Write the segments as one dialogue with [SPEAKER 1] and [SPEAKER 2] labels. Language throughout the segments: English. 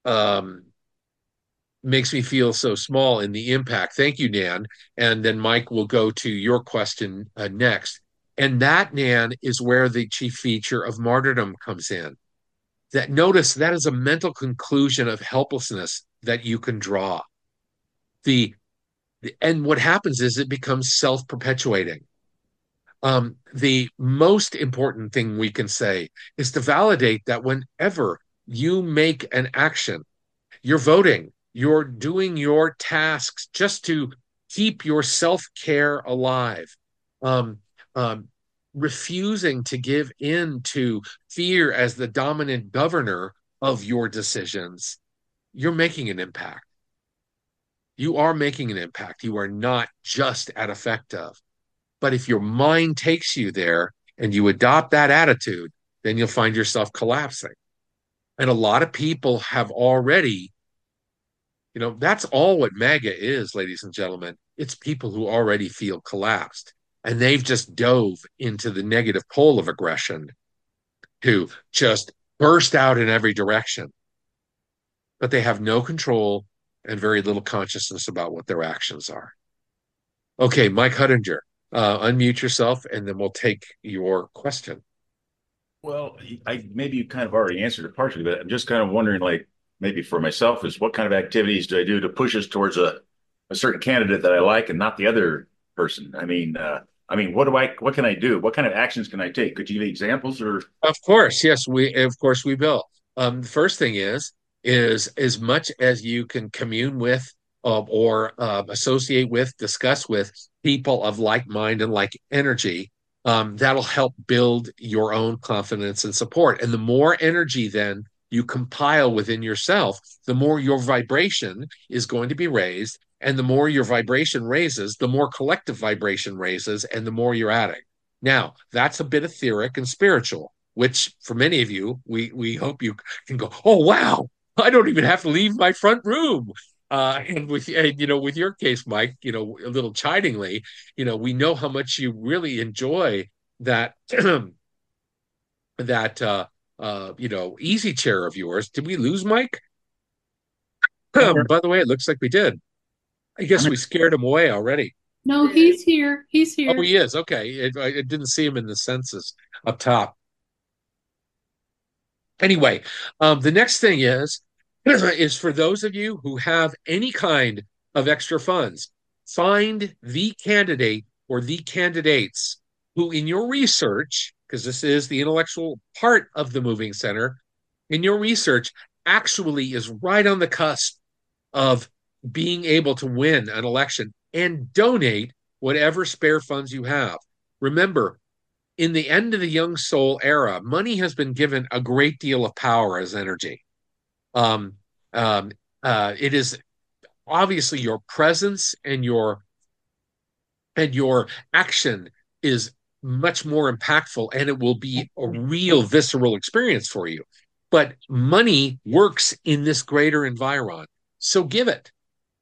[SPEAKER 1] um, makes me feel so small in the impact. Thank you, Nan. And then Mike will go to your question next. And that, Nan, is where the chief feature of martyrdom comes in. That notice that is a mental conclusion of helplessness that you can draw. The and what happens is it becomes self-perpetuating. The most important thing we can say is to validate that whenever you make an action, you're voting, you're doing your tasks just to keep your self-care alive. Um, um, Refusing to give in to fear as the dominant governor of your decisions, you're making an impact. You are making an impact. You are not just at effective. But if your mind takes you there and you adopt that attitude, then you'll find yourself collapsing. And a lot of people have already, that's all what MAGA is, ladies and gentlemen. It's people who already feel collapsed and they've just dove into the negative pole of aggression to just burst out in every direction. But they have no control and very little consciousness about what their actions are. Okay, Mike Huttinger, unmute yourself and then we'll take your question.
[SPEAKER 2] Well, I maybe you kind of already answered it partially, but I'm just kind of wondering, like maybe for myself, is what kind of activities do I do to push us towards a certain candidate that I like and not the other person? What can I do? What kind of actions can I take? Could you give me examples or?
[SPEAKER 1] Of course, yes, we will. The first thing is as much as you can commune with or associate with, discuss with people of like mind and like energy, that'll help build your own confidence and support. And the more energy then you compile within yourself, the more your vibration is going to be raised. And the more your vibration raises, the more collective vibration raises, and the more you're adding. Now, that's a bit etheric and spiritual, which for many of you, we hope you can go, oh wow, I don't even have to leave my front room. With your case, Mike, a little chidingly, we know how much you really enjoy that easy chair of yours. Did we lose Mike?
[SPEAKER 2] I'm here.
[SPEAKER 1] By the way, it looks like we did. I
[SPEAKER 2] I'm
[SPEAKER 1] guess
[SPEAKER 2] here.
[SPEAKER 1] we scared him away already.
[SPEAKER 3] No, he's here. He's
[SPEAKER 1] Oh,
[SPEAKER 3] here.
[SPEAKER 1] he is. Okay. I didn't see him in the census up top. Anyway, the next thing is for those of you who have any kind of extra funds, find the candidate or the candidates who, in your research, because this is the intellectual part of the moving center, in your research, actually is right on the cusp of being able to win an election and donate whatever spare funds you have. Remember, in the end of the young soul era, money has been given a great deal of power as energy. Um, it is obviously your presence and your action is much more impactful, and it will be a real visceral experience for you. But money works in this greater environ, so give it.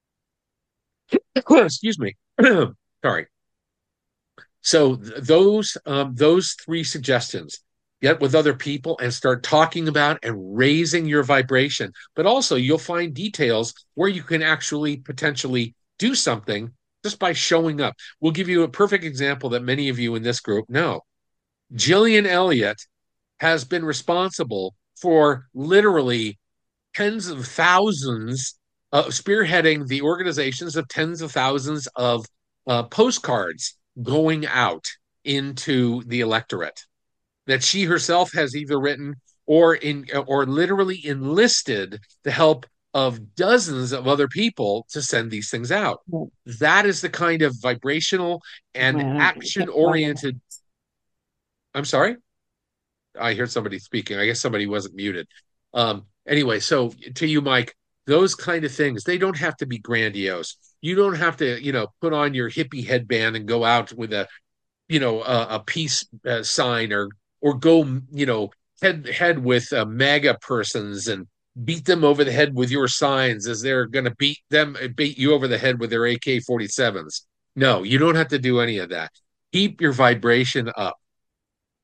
[SPEAKER 1] Excuse me. Sorry. So those three suggestions: get with other people and start talking about and raising your vibration. But also, you'll find details where you can actually potentially do something just by showing up. We'll give you a perfect example that many of you in this group know. Jillian Elliott has been responsible for literally tens of thousands, spearheading the organizations of tens of thousands of postcards going out into the electorate that she herself has either written or literally enlisted the help of dozens of other people to send these things out. That is the kind of vibrational and action oriented. I'm sorry. I heard somebody speaking. I guess somebody wasn't muted. Anyway, so to you, Mike, those kind of things, they don't have to be grandiose. You don't have to, put on your hippie headband and go out with a peace sign or go, head with MAGA persons and beat them over the head with your signs as they're going to beat you over the head with their AK-47s. No, you don't have to do any of that. Keep your vibration up.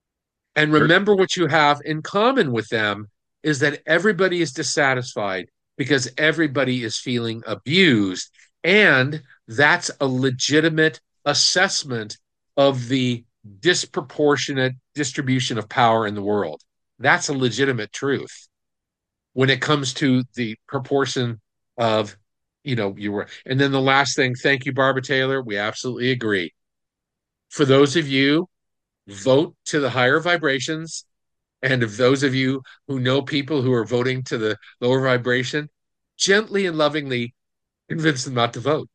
[SPEAKER 1] And
[SPEAKER 2] Sure.
[SPEAKER 1] remember what you have in common with them is that everybody is dissatisfied because everybody is feeling abused. And that's a legitimate assessment of the disproportionate distribution of power in the world. That's a legitimate truth when it comes to the proportion of, you were. And then the last thing, thank you, Barbara Taylor. We absolutely agree. For those of you, vote to the higher vibrations. And of those of you who know people who are voting to the lower vibration, gently and lovingly convince them not to vote.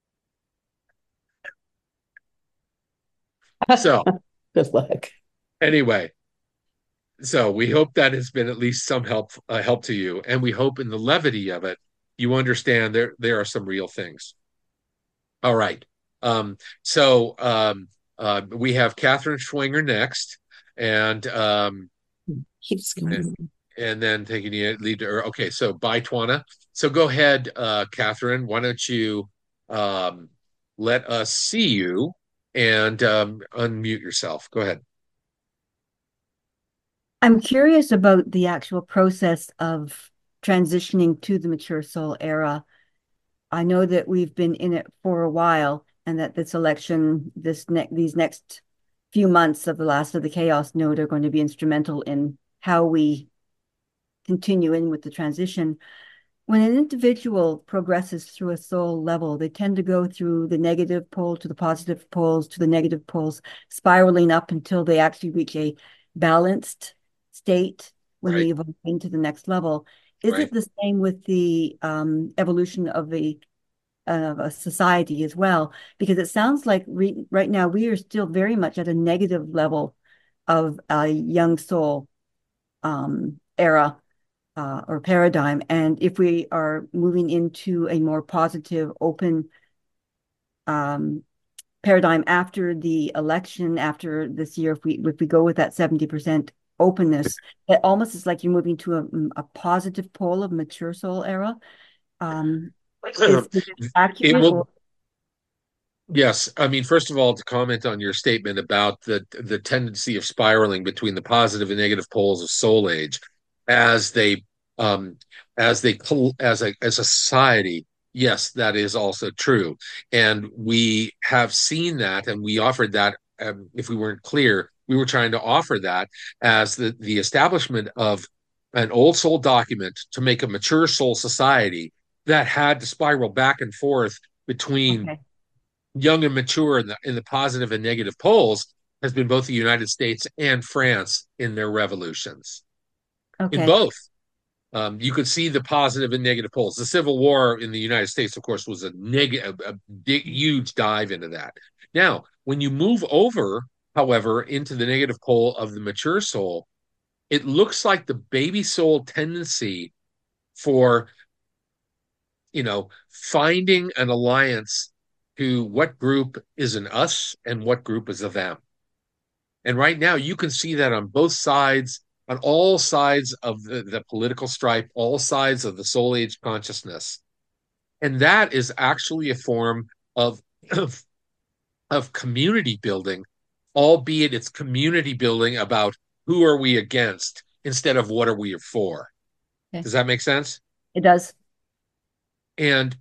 [SPEAKER 1] So,
[SPEAKER 4] Good luck.
[SPEAKER 1] anyway, so we hope that has been at least some help to you, and we hope in the levity of it, you understand there are some real things. All right. We have Catherine Schwinger next, and
[SPEAKER 4] Keeps going.
[SPEAKER 1] and then taking the lead to her. Okay, so bye, Twana. So go ahead, Catherine. Why don't you let us see you and unmute yourself? Go ahead.
[SPEAKER 5] I'm curious about the actual process of transitioning to the mature soul era. I know that we've been in it for a while, and that this election, these next few months of the last of the chaos node are going to be instrumental in how we continue in with the transition. When an individual progresses through a soul level, they tend to go through the negative pole to the positive poles to the negative poles, spiraling up until they actually reach a balanced state when
[SPEAKER 1] Right.
[SPEAKER 5] they evolve into the next level. Is
[SPEAKER 1] Right.
[SPEAKER 5] it the same with the evolution of a society as well? Because it sounds like right now we are still very much at a negative level of a young soul era or paradigm. And if we are moving into a more positive, open paradigm after the election, after this year, if we go with that 70% openness, it almost is like you're moving to a positive pole of mature soul era. Is it
[SPEAKER 1] It
[SPEAKER 5] accurate
[SPEAKER 1] will.
[SPEAKER 5] or
[SPEAKER 1] Yes, I mean, first of all, to comment on your statement about the tendency of spiraling between the positive and negative poles of soul age as they um as a society, yes, that is also true. And we have seen that, and we offered that, if we weren't clear, we were trying to offer that as the establishment of an old soul document to make a mature soul society that had to spiral back and forth between
[SPEAKER 5] okay?
[SPEAKER 1] young and mature in the positive and negative poles has been both the United States and France in their revolutions. In
[SPEAKER 5] Okay.
[SPEAKER 1] both, you could see the positive and negative poles. The Civil War in the United States, of course, was a big, huge dive into that. Now, when you move over, however, into the negative pole of the mature soul, it looks like the baby soul tendency for finding an alliance to what group is an us and what group is a them. And right now, you can see that on both sides, on all sides of the political stripe, all sides of the soul age consciousness. And that is actually a form of, of, of community building, albeit it's community building about who are we against instead of what are we for.
[SPEAKER 5] Okay.
[SPEAKER 1] Does that make sense?
[SPEAKER 5] It does.
[SPEAKER 1] And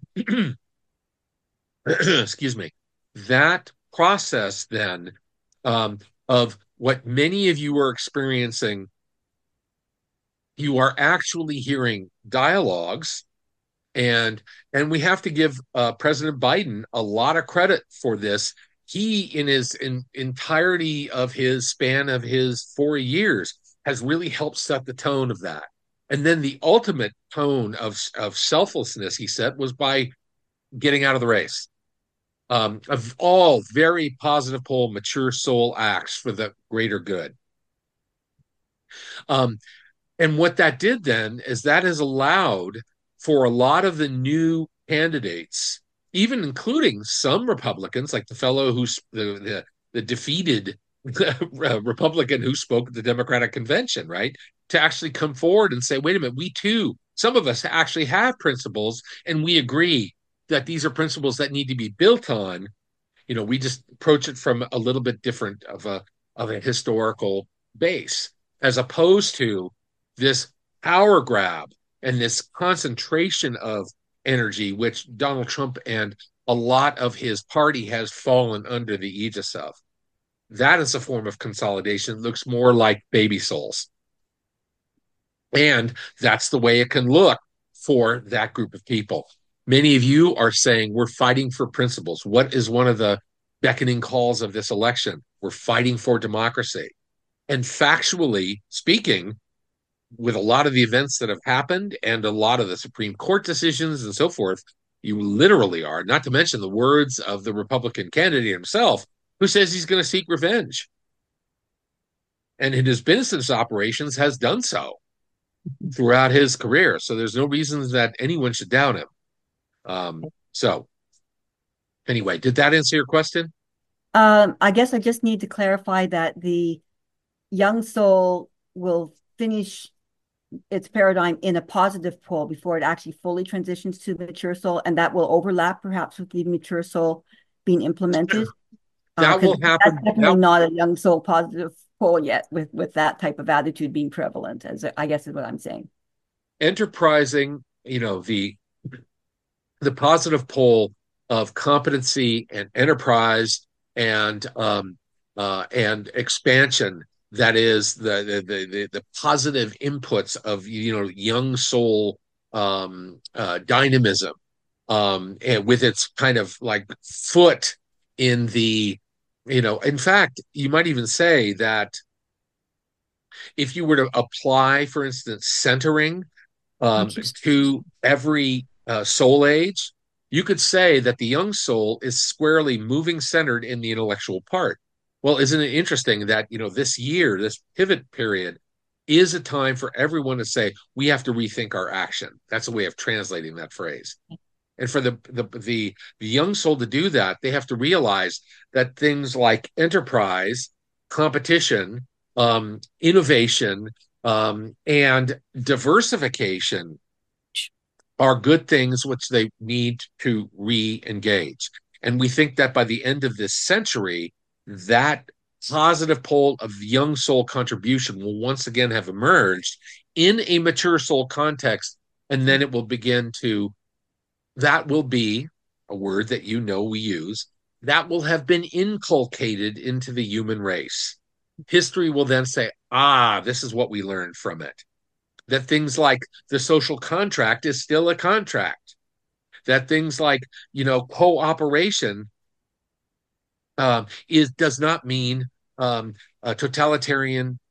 [SPEAKER 1] excuse me, that process then, of what many of you are experiencing, you are actually hearing dialogues, and we have to give President Biden a lot of credit for this. He, in his entirety of his span of his 4 years, has really helped set the tone of that. And then the ultimate tone of selflessness, he said, was by getting out of the race. Of all very positive pole, mature soul acts for the greater good. Um, and what that did then is that has allowed for a lot of the new candidates, even including some Republicans, like the fellow who's the defeated Republican who spoke at the Democratic convention, right? To actually come forward and say, wait a minute, we too, some of us actually have principles, and we agree that these are principles that need to be built on. We just approach it from a little bit different of a historical base, as opposed to this power grab and this concentration of energy, which Donald Trump and a lot of his party has fallen under the aegis of. That is a form of consolidation. It looks more like baby souls. And that's the way it can look for that group of people. Many of you are saying we're fighting for principles. What is one of the beckoning calls of this election? We're fighting for democracy. And factually speaking, with a lot of the events that have happened and a lot of the Supreme Court decisions and so forth, you literally are, not to mention the words of the Republican candidate himself, who says he's going to seek revenge. And in his business operations has done so throughout his career. So there's no reason that anyone should doubt him. So anyway, did that answer your question?
[SPEAKER 5] I guess I just need to clarify that the young soul will finish its paradigm in a positive pole before it actually fully transitions to the mature soul, and that will overlap perhaps with the mature soul being implemented.
[SPEAKER 1] That will happen.
[SPEAKER 5] That's definitely not a young soul positive pole yet, with that type of attitude being prevalent, as I guess is what I'm saying.
[SPEAKER 1] Enterprising, the positive pole of competency and enterprise and expansion, that is the positive inputs of young soul dynamism, and with its kind of like foot in the in fact, you might even say that if you were to apply, for instance, centering to every soul age, you could say that the young soul is squarely moving centered in the intellectual part. Well, isn't it interesting that, this year, this pivot period, is a time for everyone to say, we have to rethink our action. That's a way of translating that phrase. And for the young soul to do that, they have to realize that things like enterprise, competition, innovation, and diversification are good things which they need to re-engage. And we think that by the end of this century, that positive pole of young soul contribution will once again have emerged in a mature soul context, and then it will begin to, that will be a word that we use, that will have been inculcated into the human race. History will then say, this is what we learned from it. That things like the social contract is still a contract. That things like, cooperation does not mean totalitarian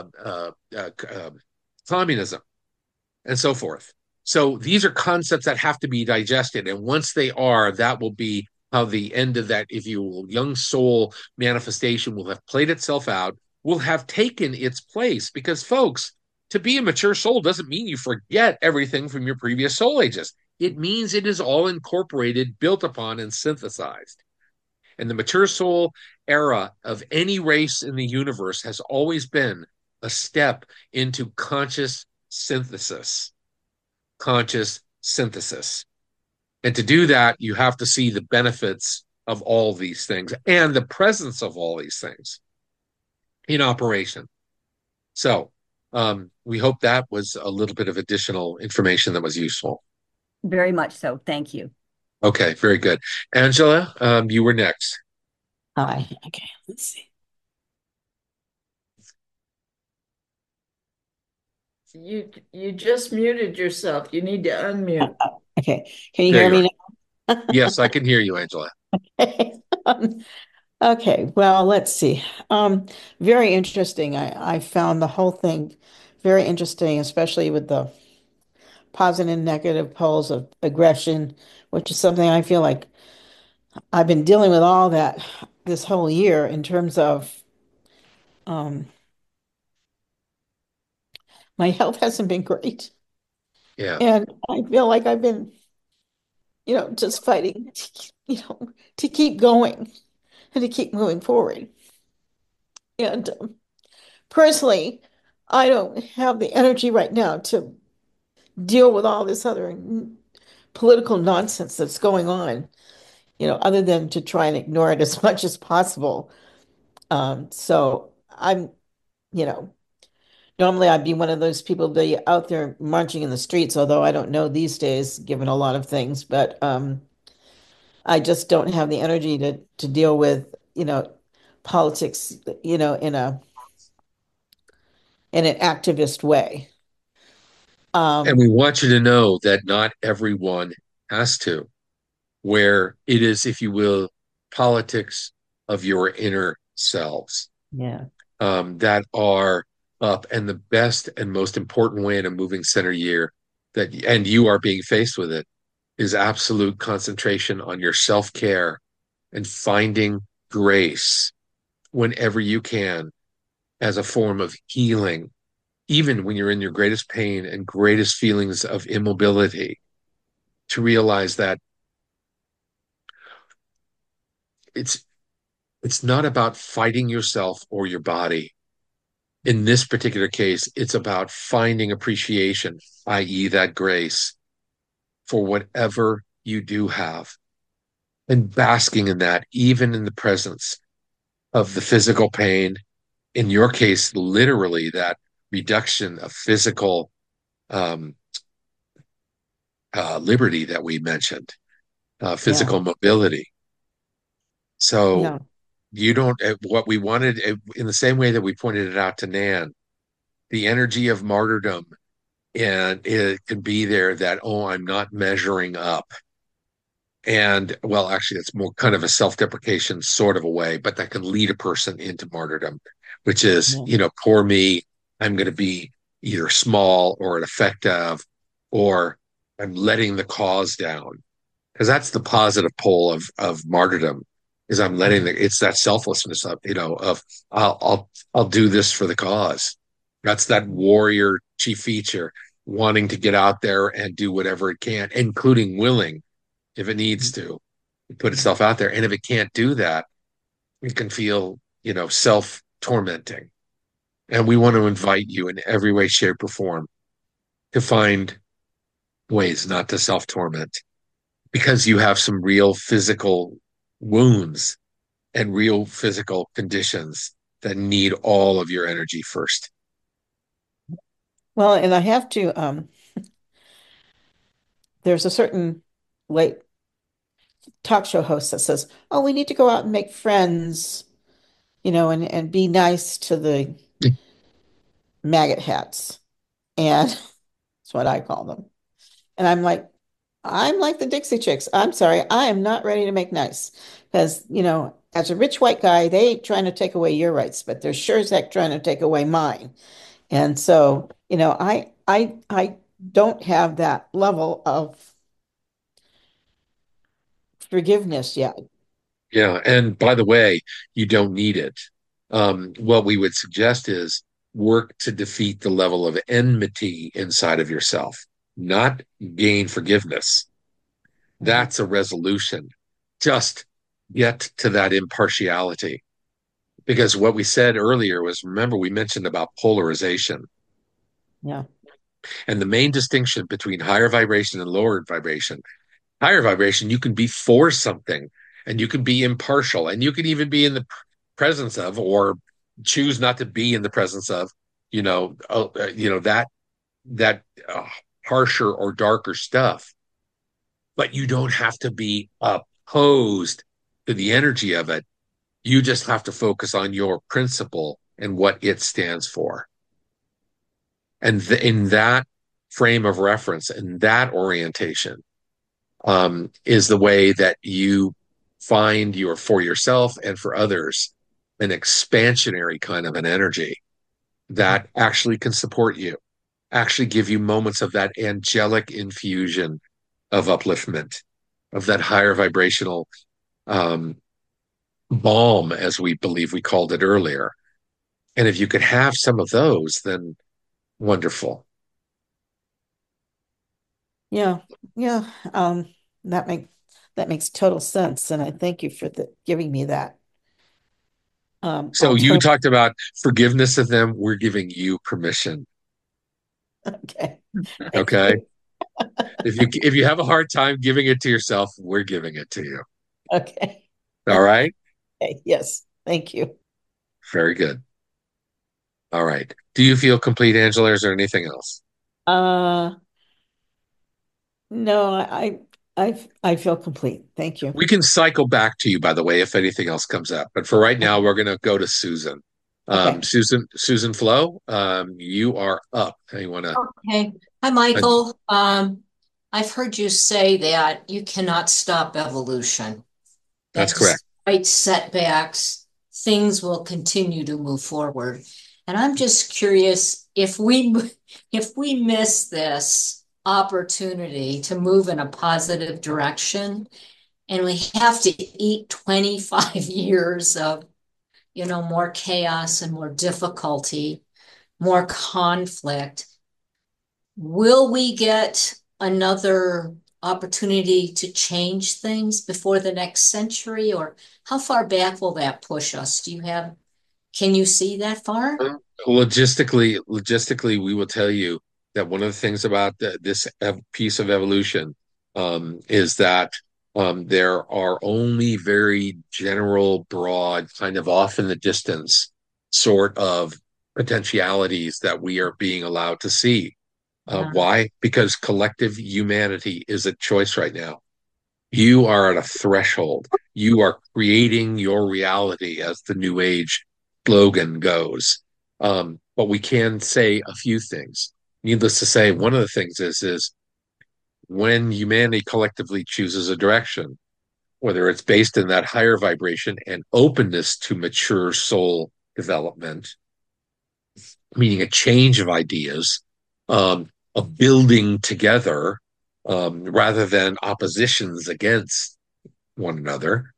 [SPEAKER 1] communism, and so forth. So these are concepts that have to be digested. And once they are, that will be how the end of that, if you will, young soul manifestation will have played itself out, will have taken its place. Because, folks, to be a mature soul doesn't mean you forget everything from your previous soul ages. It means it is all incorporated, built upon, and synthesized. And the mature soul era of any race in the universe has always been a step into conscious synthesis. Conscious synthesis. And to do that, you have to see the benefits of all these things and the presence of all these things in operation. So we hope that was a little bit of additional information that was useful.
[SPEAKER 5] Very much so. Thank you.
[SPEAKER 1] Okay, very good. Angela, you were next.
[SPEAKER 4] Hi. Okay, let's see.
[SPEAKER 3] You just muted yourself. You need to unmute.
[SPEAKER 4] Okay, can you
[SPEAKER 1] There
[SPEAKER 4] hear
[SPEAKER 1] you
[SPEAKER 4] me now?
[SPEAKER 1] Yes, I can hear you, Angela.
[SPEAKER 4] Okay, well, let's see. Very interesting. I found the whole thing very interesting, especially with the positive and negative poles of aggression, which is something I feel like I've been dealing with all that this whole year in terms of um, my health hasn't been great.
[SPEAKER 1] Yeah.
[SPEAKER 4] And I feel like I've been, just fighting, to keep going and to keep moving forward. And personally, I don't have the energy right now to deal with all this other political nonsense that's going on, other than to try and ignore it as much as possible. So I'm, you know, Normally, I'd be one of those people that are out there marching in the streets, although I don't know these days, given a lot of things. But I just don't have the energy to deal with, politics, in an activist way.
[SPEAKER 1] And
[SPEAKER 4] Um,
[SPEAKER 1] we want you to know that not everyone has to, where it is, if you will, politics of your inner selves
[SPEAKER 4] yeah,
[SPEAKER 1] that are up. And the best and most important way in a moving center year that, and you are being faced with it, is absolute concentration on your self-care and finding grace whenever you can as a form of healing, even when you're in your greatest pain and greatest feelings of immobility, to realize that it's it's not about fighting yourself or your body. In this particular case, it's about finding appreciation, i.e., that grace for whatever you do have, and basking in that, even in the presence of the physical pain. In your case, literally that reduction of physical um, liberty that we mentioned,
[SPEAKER 4] yeah,
[SPEAKER 1] physical mobility. So
[SPEAKER 4] yeah,
[SPEAKER 1] you don't, what we wanted, in the same way that we pointed it out to Nan, the energy of martyrdom, and it can be there that, oh, I'm not measuring up. And well, actually, it's more kind of a self-deprecation sort of a way, but that can lead a person into martyrdom, which is,
[SPEAKER 4] yeah,
[SPEAKER 1] poor me, I'm going to be either small or ineffective, or I'm letting the cause down. Because that's the positive pole of martyrdom, is I'm letting it's that selflessness of, of I'll do this for the cause. That's that warrior chief feature, wanting to get out there and do whatever it can, including willing, if it needs to, put itself out there. And if it can't do that, it can feel, self tormenting. And we want to invite you in every way, shape, or form to find ways not to self torment, because you have some real physical wounds and real physical conditions that need all of your energy first.
[SPEAKER 4] Well, and I have to, there's a certain late talk show host that says, "Oh, we need to go out and make friends, and be nice to the maggot hats." And that's what I call them. And I'm like the Dixie Chicks. I'm sorry, I am not ready to make nice because, as a rich white guy, they ain't trying to take away your rights, but they're sure as heck trying to take away mine. And so, I don't have that level of forgiveness yet.
[SPEAKER 1] Yeah. And by the way, you don't need it. What we would suggest is work to defeat the level of enmity inside of yourself, not gain forgiveness.
[SPEAKER 4] Mhm.
[SPEAKER 1] That's a resolution. Just get to that impartiality. Because what we said earlier was, remember, we mentioned about polarization.
[SPEAKER 4] Yeah.
[SPEAKER 1] And the main distinction between higher vibration and lower vibration, higher vibration, you can be for something and you can be impartial and you can even be in the presence of, or choose not to be in the presence of, that harsher or darker stuff. But you don't have to be opposed to the energy of it. You just have to focus on your principle and what it stands for. And in that frame of reference and that orientation, is the way that you find your, for yourself and for others, an expansionary kind of an energy that actually can support you, actually give you moments of that angelic infusion of upliftment, of that higher vibrational um, balm, as we believe we called it earlier. And if you could have some of those, then wonderful.
[SPEAKER 4] Yeah. Yeah. That make that makes total sense. And I thank you for giving me that
[SPEAKER 1] So you
[SPEAKER 4] alternative.
[SPEAKER 1] talked about forgiveness of them. We're giving you permission.
[SPEAKER 4] Okay. Thank
[SPEAKER 1] Okay.
[SPEAKER 4] you.
[SPEAKER 1] If you have a hard time giving it to yourself, we're giving it to you.
[SPEAKER 4] Okay.
[SPEAKER 1] All right.
[SPEAKER 4] Okay. Yes. Thank you.
[SPEAKER 1] Very good. All right. Do you feel complete, Angela, or is there anything else?
[SPEAKER 4] Uh, no, I feel complete. Thank you.
[SPEAKER 1] We can cycle back to you, by the way, if anything else comes up. But for right now,
[SPEAKER 4] Okay.
[SPEAKER 1] we're going to go to Susan.
[SPEAKER 4] Okay.
[SPEAKER 1] Susan Flo, you are up. You want to?
[SPEAKER 6] Okay. Hi, Michael. I've heard you say that you cannot stop evolution,
[SPEAKER 1] That's
[SPEAKER 6] that
[SPEAKER 1] correct.
[SPEAKER 6] despite setbacks, things will continue to move forward. And I'm just curious if we miss this opportunity to move in a positive direction and we have to eat 25 years of, more chaos and more difficulty, more conflict. Will we get another opportunity to change things before the next century, or how far back will that push us? Can you see that far?
[SPEAKER 1] Logistically, we will tell you that one of the things about this piece of evolution is that there are only very general, broad, kind of off in the distance sort of potentialities that we are being allowed to see.
[SPEAKER 6] Yeah.
[SPEAKER 1] Why? Because collective humanity is a choice right now. You are at a threshold. You are creating your reality, as the New Age slogan goes. But we can say a few things. Needless to say, one of the things is when humanity collectively chooses a direction, whether it's based in that higher vibration and openness to mature soul development, meaning a change of ideas, a building together, rather than oppositions against one another,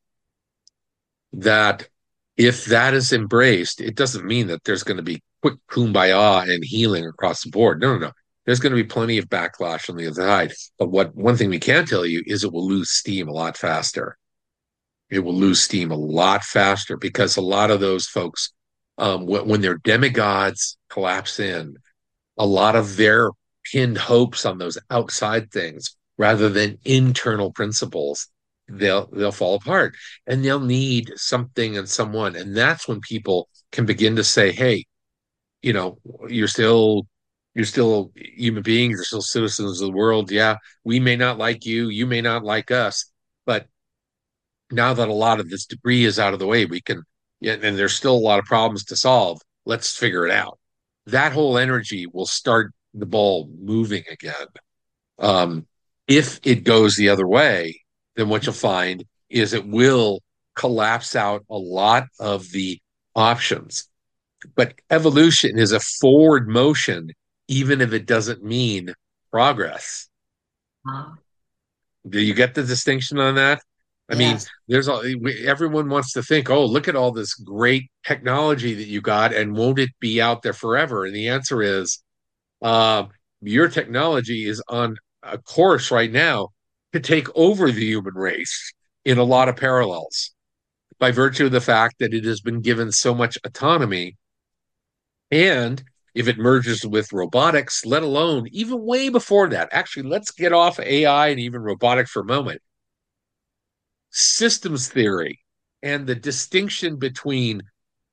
[SPEAKER 1] that if that is embraced, it doesn't mean that there's going to be quick kumbaya and healing across the board. No, no, no. There's going to be plenty of backlash on the other side. But one thing we can tell you is it will lose steam a lot faster. It will lose steam a lot faster because a lot of those folks, when their demigods collapse in, a lot of their pinned hopes on those outside things rather than internal principles, they'll fall apart, and they'll need something and someone. And that's when people can begin to say, hey, you know, you're still you're still human beings, you're still citizens of the world. Yeah, we may not like you, you may not like us, but now that a lot of this debris is out of the way, we can, yeah, and there's still a lot of problems to solve. Let's figure it out. That whole energy will start the ball moving again. Um, if it goes the other way, then what you'll find is it will collapse out a lot of the options. But evolution is a forward motion, even if it doesn't mean progress.
[SPEAKER 6] Uh,
[SPEAKER 1] Do you get the distinction on that? I mean,
[SPEAKER 6] yes.
[SPEAKER 1] everyone wants to think, oh, look at all this great technology that you got, and won't it be out there forever? And the answer is, uh, your technology is on a course right now to take over the human race in a lot of parallels by virtue of the fact that it has been given so much autonomy. And if it merges with robotics, let alone even way before that, actually, let's get off AI and even robotics for a moment. Systems theory and the distinction between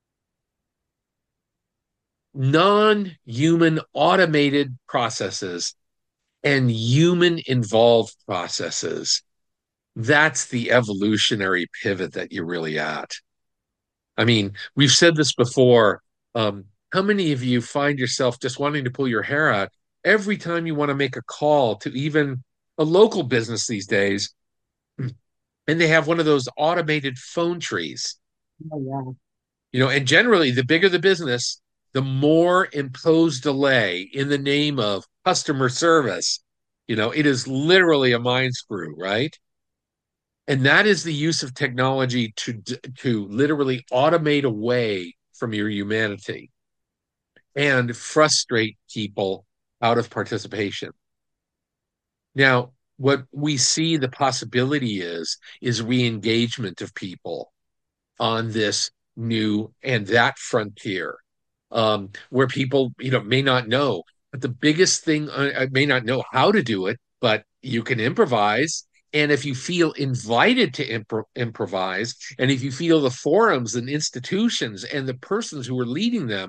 [SPEAKER 1] non-human automated processes and human involved processes. That's the evolutionary pivot that you're really at. I mean, we've said this before. How many of you find yourself just wanting to pull your hair out every time you want to make a call to even a local business these days, and they have one of those automated phone trees?
[SPEAKER 6] Oh, yeah.
[SPEAKER 1] And generally, the bigger the business, the more imposed delay in the name of customer service. It is literally a mind screw, right? And that is the use of technology to literally automate away from your humanity and frustrate people out of participation. Now, what we see the possibility is re-engagement of people on this new and that frontier, where people, may not know. But the biggest thing, I may not know how to do it, but you can improvise. And if you feel invited to improvise, and if you feel the forums and institutions and the persons who are leading them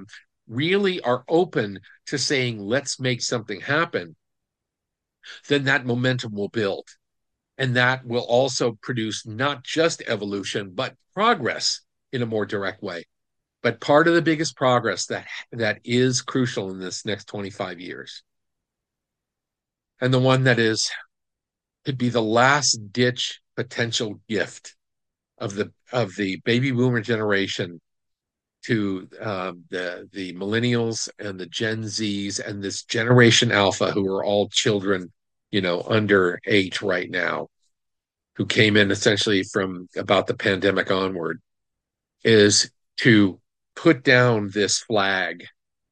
[SPEAKER 1] really are open to saying, let's make something happen, then that momentum will build. And that will also produce not just evolution, but progress in a more direct way. But part of the biggest progress that is crucial in this next 25 years, and the one that is could be the last ditch potential gift of the baby boomer generation to the millennials and the Gen Zs and this generation Alpha, who are all children, under 8 right now, who came in essentially from about the pandemic onward, is to put down this flag.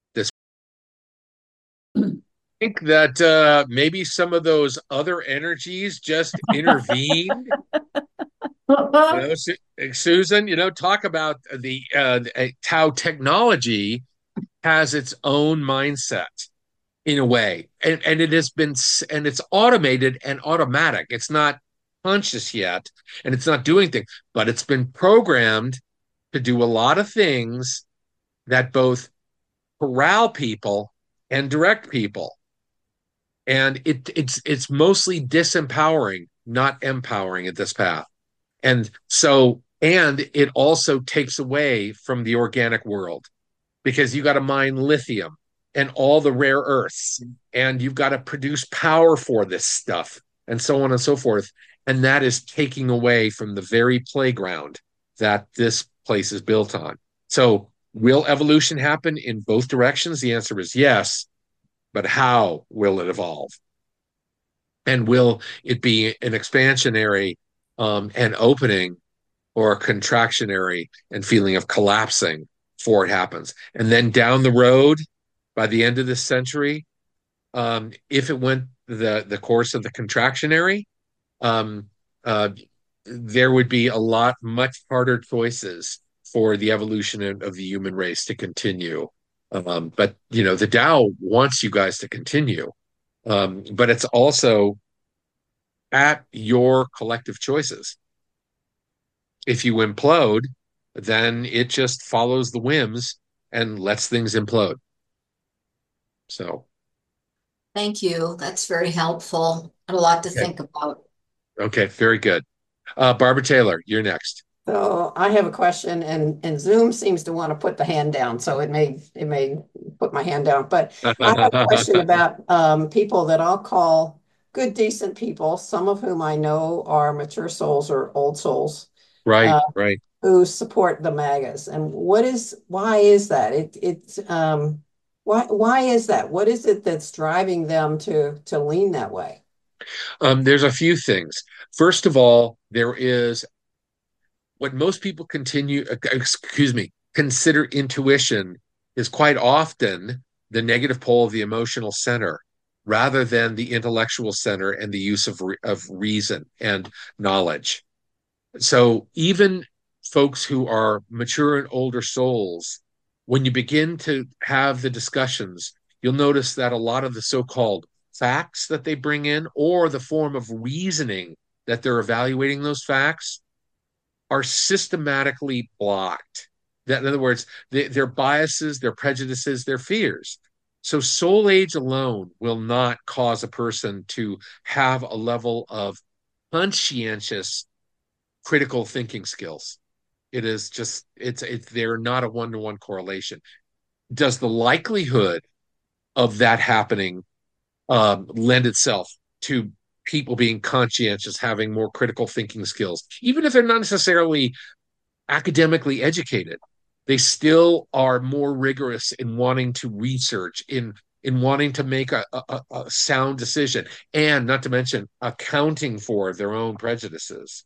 [SPEAKER 1] I think that maybe some of those other energies just intervened. Susan, talk about the how technology has its own mindset in a way, and it's automated and automatic. It's not conscious yet, and it's not doing things, but it's been programmed to do a lot of things that both corral people and direct people. And it's mostly disempowering, not empowering at this path. And it also takes away from the organic world, because you got to mine lithium and all the rare earths, and you've got to produce power for this stuff, and so on and so forth. And that is taking away from the very playground that this place is built on. So will evolution happen in both directions? The answer is yes. But how will it evolve? And will it be an expansionary and opening, or a contractionary and feeling of collapsing before it happens? And then down the road, by the end of this century, if it went the course of the contractionary, there would be a lot much harder choices for the evolution of the human race to continue. But the Tao wants you guys to continue, but it's also at your collective choices. If you implode, then it just follows the whims and lets things implode. So,
[SPEAKER 6] Thank you. That's very helpful and a lot to
[SPEAKER 1] okay.
[SPEAKER 6] think about.
[SPEAKER 1] Okay, very good. Barbara Taylor, you're next.
[SPEAKER 7] So I have a question, and Zoom seems to want to put the hand down, so it may put my hand down. But I have a question about people that I'll call good, decent people, some of whom I know are mature souls or old souls,
[SPEAKER 1] Right, right.
[SPEAKER 7] who support the MAGAs. And why is that? Why is that? What is it that's driving them to lean that way?
[SPEAKER 1] There's a few things. First of all, there is what most people consider intuition is quite often the negative pole of the emotional center, rather than the intellectual center and the use of reason and knowledge. So even folks who are mature and older souls, when you begin to have the discussions, you'll notice that a lot of the so-called facts that they bring in, or the form of reasoning that they're evaluating those facts, are systematically blocked. That, in other words, their biases, their prejudices, their fears. So soul age alone will not cause a person to have a level of conscientious critical thinking skills. It is just, they're not a one-to-one correlation. Does the likelihood of that happening lend itself to people being conscientious, having more critical thinking skills, even if they're not necessarily academically educated? They still are more rigorous in wanting to research, in wanting to make a sound decision, and not to mention accounting for their own prejudices.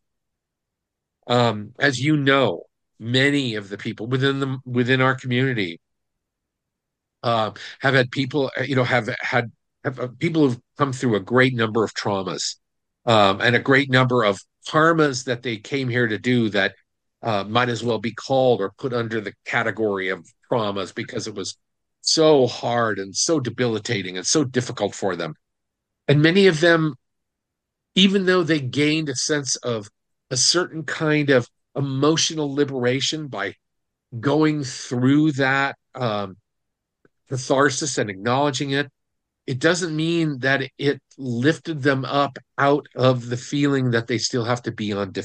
[SPEAKER 1] As you know, many of the people within our community have had people, have people who've come through a great number of traumas, and a great number of karmas that they came here to do that might as well be called or put under the category of traumas, because it was so hard and so debilitating and so difficult for them. And many of them, even though they gained a sense of a certain kind of emotional liberation by going through that catharsis and acknowledging it, it doesn't mean that it lifted them up out of the feeling that they still have to be on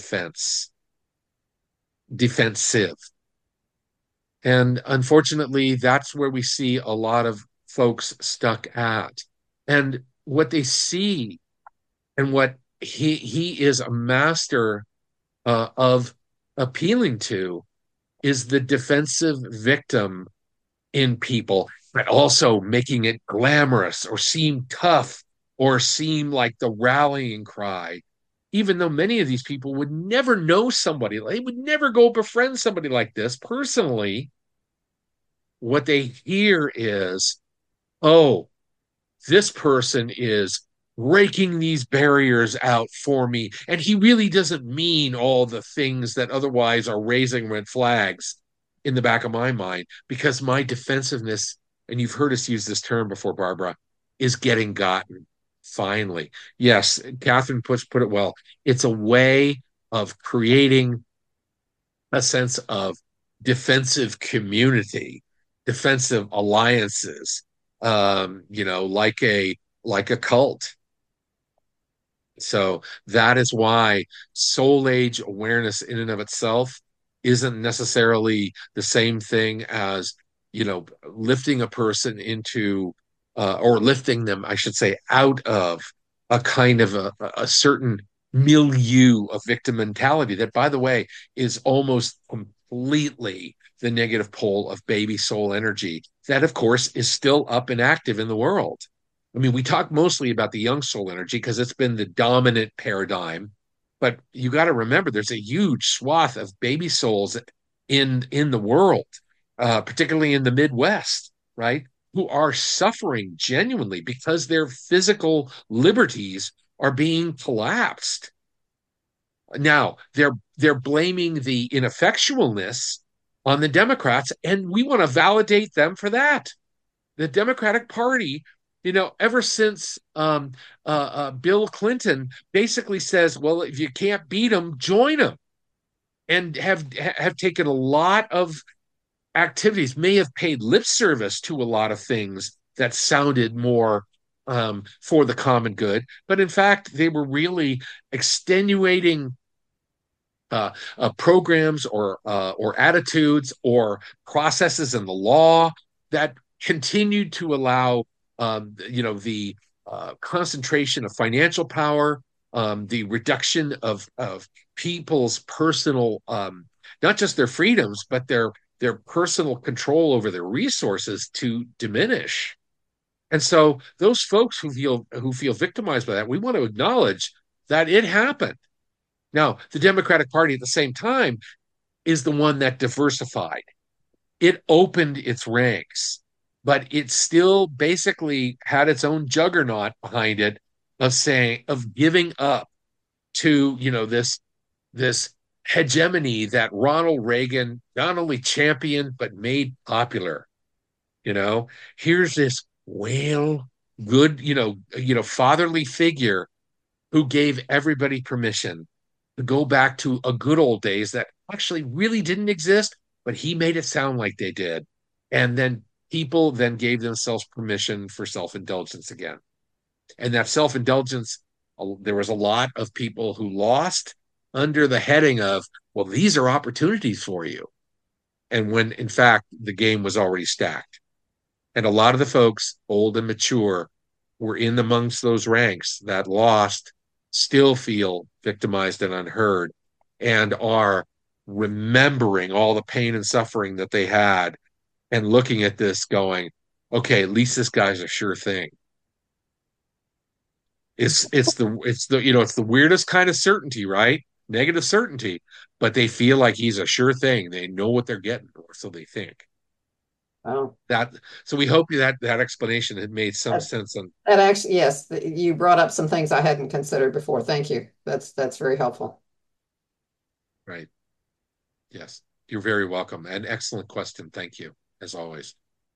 [SPEAKER 1] defensive. And unfortunately, that's where we see a lot of folks stuck at. And what they see and what he is a master of appealing to is the defensive victim in people, but also making it glamorous or seem tough or seem like the rallying cry. Even though many of these people would never know somebody, they would never go befriend somebody like this personally, what they hear is, oh, this person is breaking these barriers out for me. And he really doesn't mean all the things that otherwise are raising red flags in the back of my mind, because my defensiveness, and you've heard us use this term before, Barbara, is getting gotten finally. Yes, Catherine put it well. It's a way of creating a sense of defensive community, defensive alliances, like a cult. So that is why soul age awareness in and of itself isn't necessarily the same thing as, lifting a person into, or lifting them, I should say, out of a kind of a certain milieu of victim mentality that, by the way, is almost completely the negative pole of baby soul energy. That, of course, is still up and active in the world. I mean, we talk mostly about the young soul energy because it's been the dominant paradigm, but you got to remember there's a huge swath of baby souls in the world, particularly in the Midwest, right? Who are suffering genuinely because their physical liberties are being collapsed. Now, they're blaming the ineffectualness on the Democrats, and we want to validate them for that. The Democratic Party, ever since Bill Clinton basically says, well, if you can't beat them, join them, and have taken a lot of activities, may have paid lip service to a lot of things that sounded more for the common good, but in fact, they were really extenuating programs or attitudes or processes in the law that continued to allow the concentration of financial power, the reduction of people's personal, not just their freedoms, but their personal control over their resources to diminish. And so those folks who feel victimized by that, we want to acknowledge that it happened. Now, the Democratic Party at the same time is the one that diversified. It opened its ranks, but it still basically had its own juggernaut behind it of giving up to, this hegemony that Ronald Reagan not only championed but made popular. Here's this whale, good, fatherly figure who gave everybody permission to go back to a good old days that actually really didn't exist, but he made it sound like they did. And then people then gave themselves permission for self-indulgence again. And that self-indulgence, there was a lot of people who lost under the heading of, well, these are opportunities for you. And when in fact the game was already stacked. And a lot of the folks, old and mature, were in amongst those ranks that lost, still feel victimized and unheard, and are remembering all the pain and suffering that they had and looking at this going, okay, at least this guy's a sure thing. It's the weirdest kind of certainty, right? Negative certainty, but they feel like he's a sure thing. They know what they're getting, or so they think.
[SPEAKER 7] Oh,
[SPEAKER 1] So we hope that explanation had made some sense.
[SPEAKER 7] That actually, yes, you brought up some things I hadn't considered before. Thank you. That's very helpful.
[SPEAKER 1] Right. Yes, you're very welcome. An excellent question. Thank you, as always.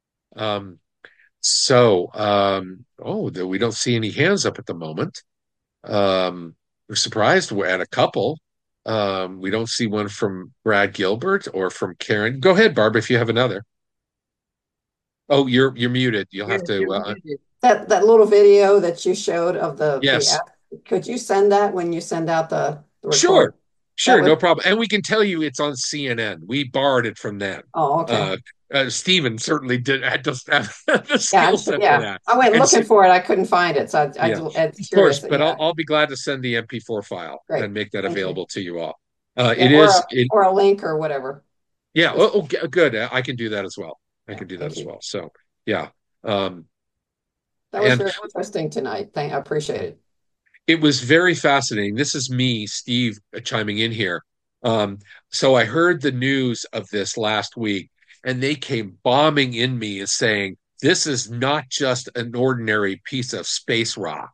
[SPEAKER 1] We don't see any hands up at the moment. We're surprised we're at a couple. We don't see one from Brad Gilbert or from Karen. Go ahead, Barb, if you have another. Oh, you're muted. You'll have
[SPEAKER 3] You're
[SPEAKER 1] to.
[SPEAKER 3] muted.
[SPEAKER 7] That little video that you showed of the
[SPEAKER 1] Yes,
[SPEAKER 7] app, could you send that when you send out the
[SPEAKER 1] sure,
[SPEAKER 7] record? That
[SPEAKER 1] sure, no
[SPEAKER 7] would,
[SPEAKER 1] problem. And we can tell you it's on CNN. We borrowed it from them.
[SPEAKER 7] oh, okay.
[SPEAKER 1] Uh, Stephen certainly did had just have the
[SPEAKER 7] Yeah,
[SPEAKER 1] skill set for
[SPEAKER 7] yeah.
[SPEAKER 1] that.
[SPEAKER 7] I went
[SPEAKER 1] And
[SPEAKER 7] looking for it. I couldn't find it. So
[SPEAKER 1] yeah,
[SPEAKER 7] I'm
[SPEAKER 1] of
[SPEAKER 7] curious.
[SPEAKER 1] course. But
[SPEAKER 7] Yeah,
[SPEAKER 1] I'll be glad to send the MP4 file
[SPEAKER 7] great.
[SPEAKER 1] and make that
[SPEAKER 7] Thank you.
[SPEAKER 1] available to you all.
[SPEAKER 7] Yeah, or a link or whatever.
[SPEAKER 1] Yeah. Oh, good. I can do that as well. I
[SPEAKER 7] Yeah,
[SPEAKER 1] can do that
[SPEAKER 7] thank
[SPEAKER 1] as
[SPEAKER 7] you.
[SPEAKER 1] well. So yeah. Um,
[SPEAKER 7] That was
[SPEAKER 1] and
[SPEAKER 7] very interesting tonight. I appreciate it.
[SPEAKER 1] it was very fascinating. This is me, Steve, chiming in here. Um, so I heard the news of this last week, and they came bombing in me and saying, this is not just an ordinary piece of space rock.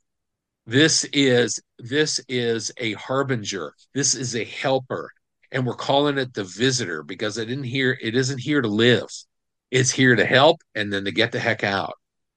[SPEAKER 1] This is a harbinger. This is a helper. And we're calling it the visitor because it isn't here to live. It's here to help and then to get the heck out.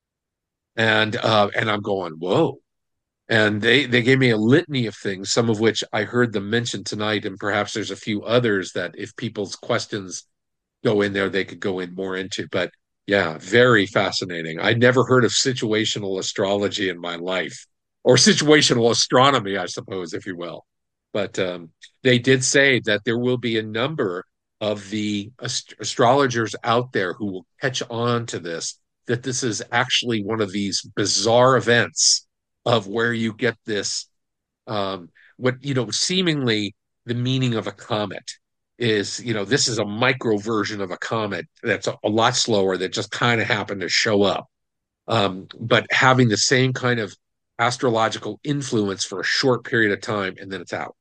[SPEAKER 1] And I'm going, whoa. And they gave me a litany of things, some of which I heard them mention tonight, and perhaps there's a few others that if people's questions go in there, they could go in more into. But yeah, very fascinating. I never heard of situational astrology in my life, or situational astronomy, I suppose, if you will. But they did say that there will be a number of the astrologers out there who will catch on to this, that this is actually one of these bizarre events of where you get this, what, seemingly the meaning of a comet is, this is a micro version of a comet that's a lot slower that just kind of happened to show up, but having the same kind of astrological influence for a short period of time, and then it's out.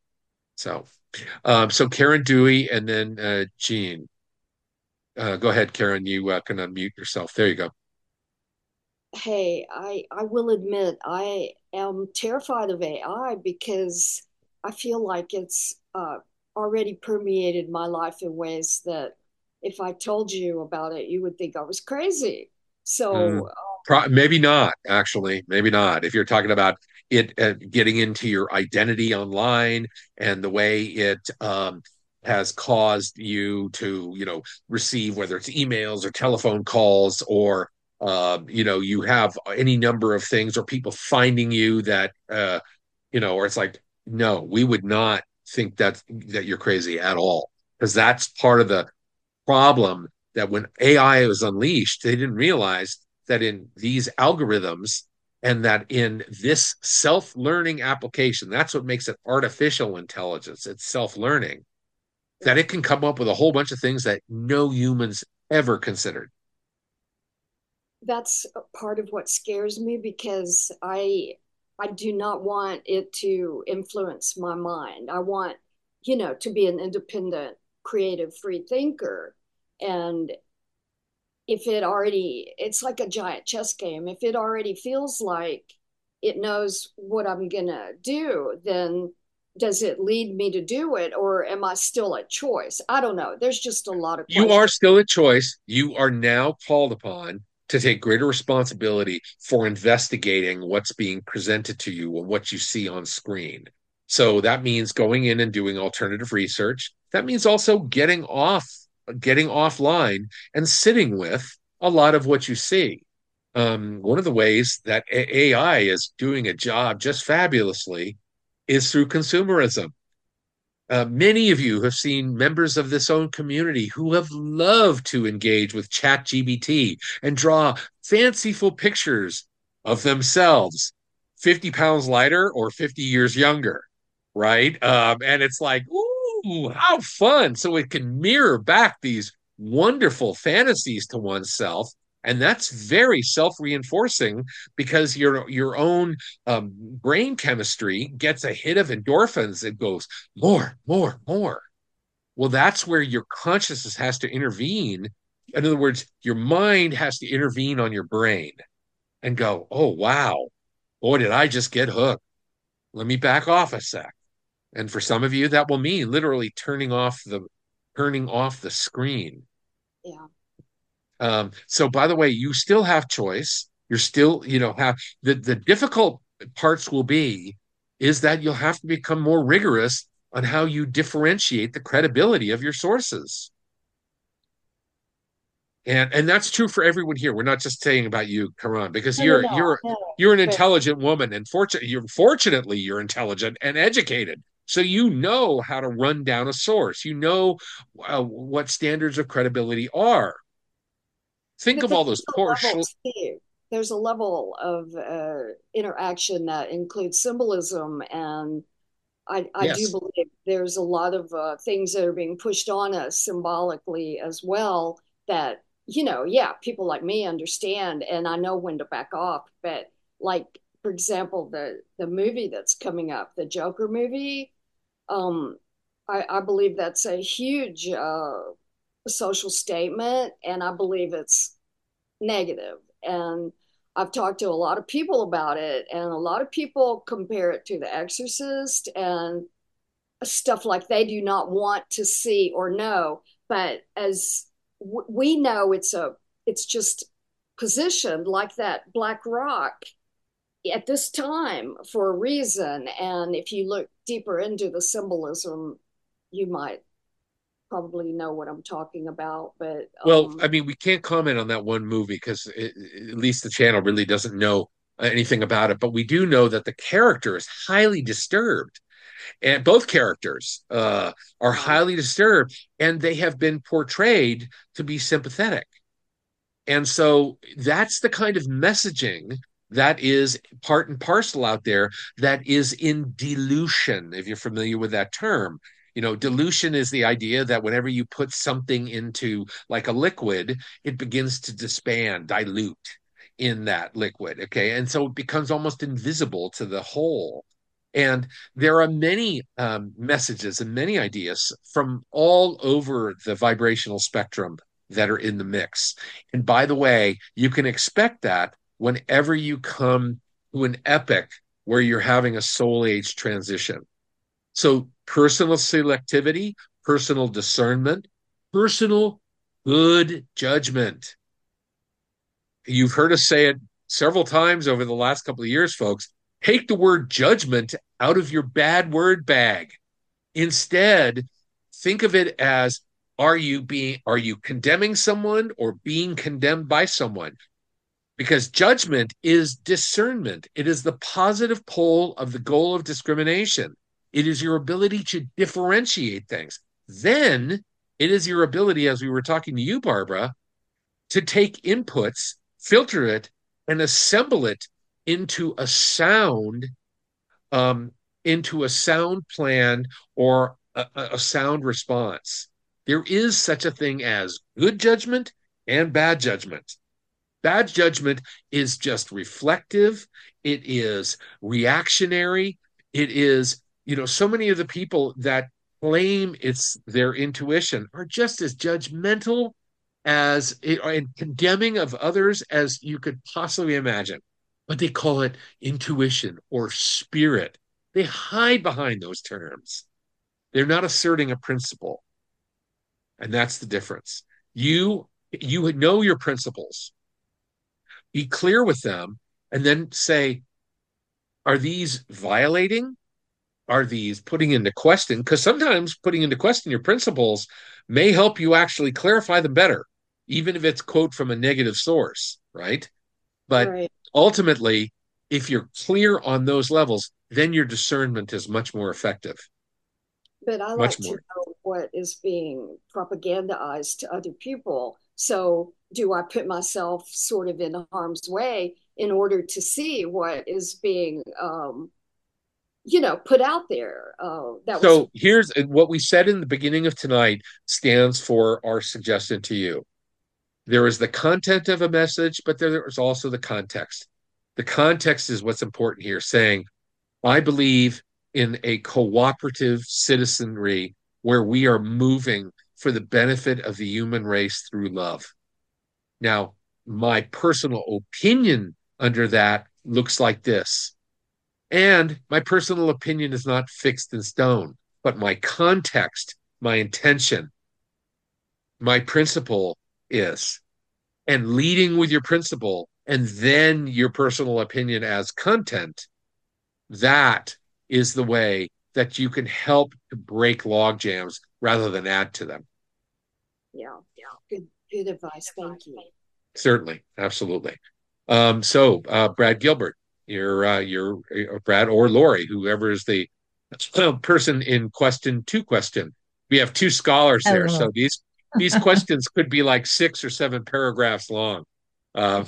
[SPEAKER 1] So Karen Dewey and then Jean. Go ahead, Karen. You can unmute yourself. There you go.
[SPEAKER 8] Hey, I will admit I am terrified of AI because I feel like it's already permeated my life in ways that if I told you about it, you would think I was crazy.
[SPEAKER 1] Mm,
[SPEAKER 8] So,
[SPEAKER 1] maybe not, actually. Maybe not. If you're talking about it getting into your identity online and the way it has caused you to, receive whether it's emails or telephone calls or, you have any number of things or people finding you that, or it's like, no, we would not think that you're crazy at all because that's part of the problem that when AI was unleashed, they didn't realize that in these algorithms and that in this self-learning application, that's what makes it artificial intelligence. It's self-learning, that it can come up with a whole bunch of things that no humans ever considered.
[SPEAKER 8] that's a part of what scares me because I do not want it to influence my mind. I want, to be an independent, creative, free thinker. And if it's like a giant chess game. If it already feels like it knows what I'm gonna do, then does it lead me to do it or am I still a choice? I don't know. There's just a lot of
[SPEAKER 1] You are
[SPEAKER 8] questions.
[SPEAKER 1] still a choice. You are now called upon to take greater responsibility for investigating what's being presented to you and what you see on screen. So that means going in and doing alternative research. That means also getting offline and sitting with a lot of what you see. One of the ways that AI is doing a job just fabulously is through consumerism. Many of you have seen members of this own community who have loved to engage with ChatGPT and draw fanciful pictures of themselves 50 pounds lighter or 50 years younger, right? And it's like, ooh, how fun. So it can mirror back these wonderful fantasies to oneself. And that's very self-reinforcing because your own brain chemistry gets a hit of endorphins. It goes, more, more, more. Well, that's where your consciousness has to intervene. In other words, your mind has to intervene on your brain and go, oh, wow, boy, did I just get hooked. Let me back off a sec. And for some of you, that will mean literally turning off the screen.
[SPEAKER 8] Yeah.
[SPEAKER 1] So by the way, you still have choice. You're still, have the difficult parts will be is that you'll have to become more rigorous on how you differentiate the credibility of your sources. And that's true for everyone here. We're not just saying about you, Karan, because
[SPEAKER 4] No, no, no, no.
[SPEAKER 1] you're an
[SPEAKER 4] But
[SPEAKER 1] intelligent woman, and fortunately you're intelligent and educated. So you know how to run down a source. You know what standards of credibility are. Think of all those
[SPEAKER 8] there's
[SPEAKER 1] poor
[SPEAKER 8] a level too. There's a level of interaction that includes symbolism, and I do
[SPEAKER 1] yes.
[SPEAKER 8] believe there's a lot of things that are being pushed on us symbolically as well that, yeah, people like me understand, and I know when to back off. But like, for example, the movie that's coming up, the Joker movie, um, I believe that's a huge social statement, and I believe it's negative. And I've talked to a lot of people about it, and a lot of people compare it to The Exorcist and stuff like they do not want to see or know. But as we know, it's just positioned like that black rock at this time for a reason. And if you look deeper into the symbolism, you might probably know what I'm talking about. But
[SPEAKER 1] Well, I mean, we can't comment on that one movie because at least the channel really doesn't know anything about it. But we do know that the character is highly disturbed, and both characters are highly disturbed, and they have been portrayed to be sympathetic. And so that's the kind of messaging that is part and parcel out there that is in dilution, if you're familiar with that term. Dilution is the idea that whenever you put something into like a liquid, it begins to disband, dilute in that liquid. Okay. And so it becomes almost invisible to the whole. And there are many messages and many ideas from all over the vibrational spectrum that are in the mix. And by the way, you can expect that whenever you come to an epic where you're having a soul age transition. So, personal selectivity, personal discernment, personal good judgment. You've heard us say it several times over the last couple of years, folks. Take the word judgment out of your bad word bag. Instead, think of it as are you condemning someone or being condemned by someone? Because judgment is discernment. It is the positive pole of the goal of discrimination. It is your ability to differentiate things. Then it is your ability, as we were talking to you, Barbara, to take inputs, filter it, and assemble it into a sound, um, into a sound plan or a sound response. There is such a thing as good judgment and bad judgment. Bad judgment is just reflective. It is reactionary. It is, so many of the people that claim it's their intuition are just as judgmental and condemning of others as you could possibly imagine. But they call it intuition or spirit. They hide behind those terms. They're not asserting a principle. And that's the difference. You know your principles, be clear with them, and then say, are these violating? Are these putting into question? Because sometimes putting into question your principles may help you actually clarify them better, even if it's quote from a negative source, right? But
[SPEAKER 8] right.
[SPEAKER 1] ultimately, if you're clear on those levels, then your discernment is much more effective.
[SPEAKER 8] But I
[SPEAKER 1] Much
[SPEAKER 8] like to
[SPEAKER 1] more.
[SPEAKER 8] know what is being propagandized to other people. So do I put myself sort of in harm's way in order to see what is being, put out there?
[SPEAKER 1] So here's what we said in the beginning of tonight stands for our suggestion to you. There is the content of a message, but there is also the context. The context is what's important here, saying, I believe in a cooperative citizenry where we are moving for the benefit of the human race through love. Now, my personal opinion under that looks like this. And my personal opinion is not fixed in stone, but my context, my intention, my principle is. And leading with your principle and then your personal opinion as content, that is the way that you can help to break log jams rather than add to them.
[SPEAKER 8] Yeah, yeah. Good, Good advice. Thank you.
[SPEAKER 1] Certainly, absolutely. So Brad Gilbert, you're Brad or Lori, whoever is the person in question two question. We have two scholars there, so
[SPEAKER 9] Hello.
[SPEAKER 1] these questions could be like 6 or 7 paragraphs long. Uh,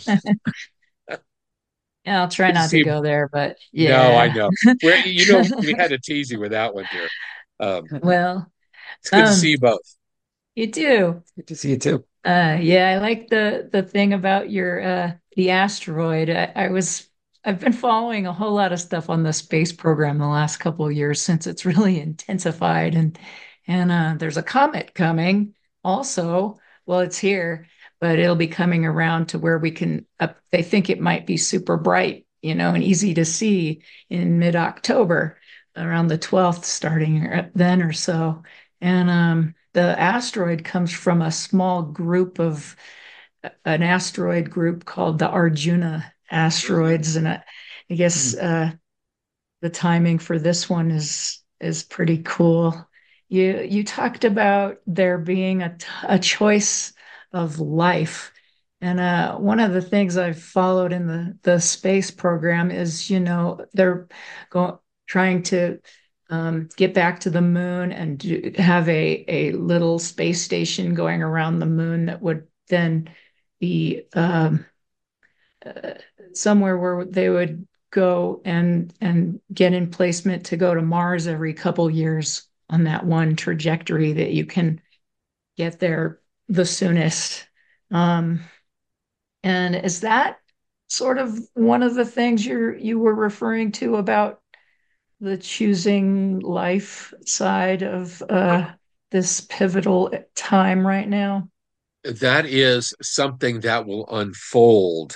[SPEAKER 9] I'll try
[SPEAKER 1] good to
[SPEAKER 9] not to
[SPEAKER 1] see.
[SPEAKER 9] go there, but
[SPEAKER 1] No, I
[SPEAKER 9] yeah.
[SPEAKER 1] know. We had to tease you with that one here.
[SPEAKER 9] Well,
[SPEAKER 1] It's good to see
[SPEAKER 9] um,
[SPEAKER 1] you both.
[SPEAKER 9] you do.
[SPEAKER 10] Good to see you too.
[SPEAKER 9] Yeah, I like the thing about your the asteroid. I've been following a whole lot of stuff on the space program the last couple of years since it's really intensified, and there's a comet coming also. Well, it's here, but it'll be coming around to where we can they think it might be super bright, and easy to see in mid-October, around the 12th, starting then or so. And the asteroid comes from a small group of an asteroid group called the Arjuna asteroids, and I guess the timing for this one is pretty cool. You talked about there being a choice of life, and one of the things I've followed in the space program is they're going trying to get back to the moon and have a little space station going around the moon that would then be uh, somewhere where they would go and get in placement to go to Mars every couple years on that one trajectory that you can get there the soonest. Um, and is that sort of one of the things you were referring to about the choosing life side of this pivotal time right now?
[SPEAKER 1] That is something that will unfold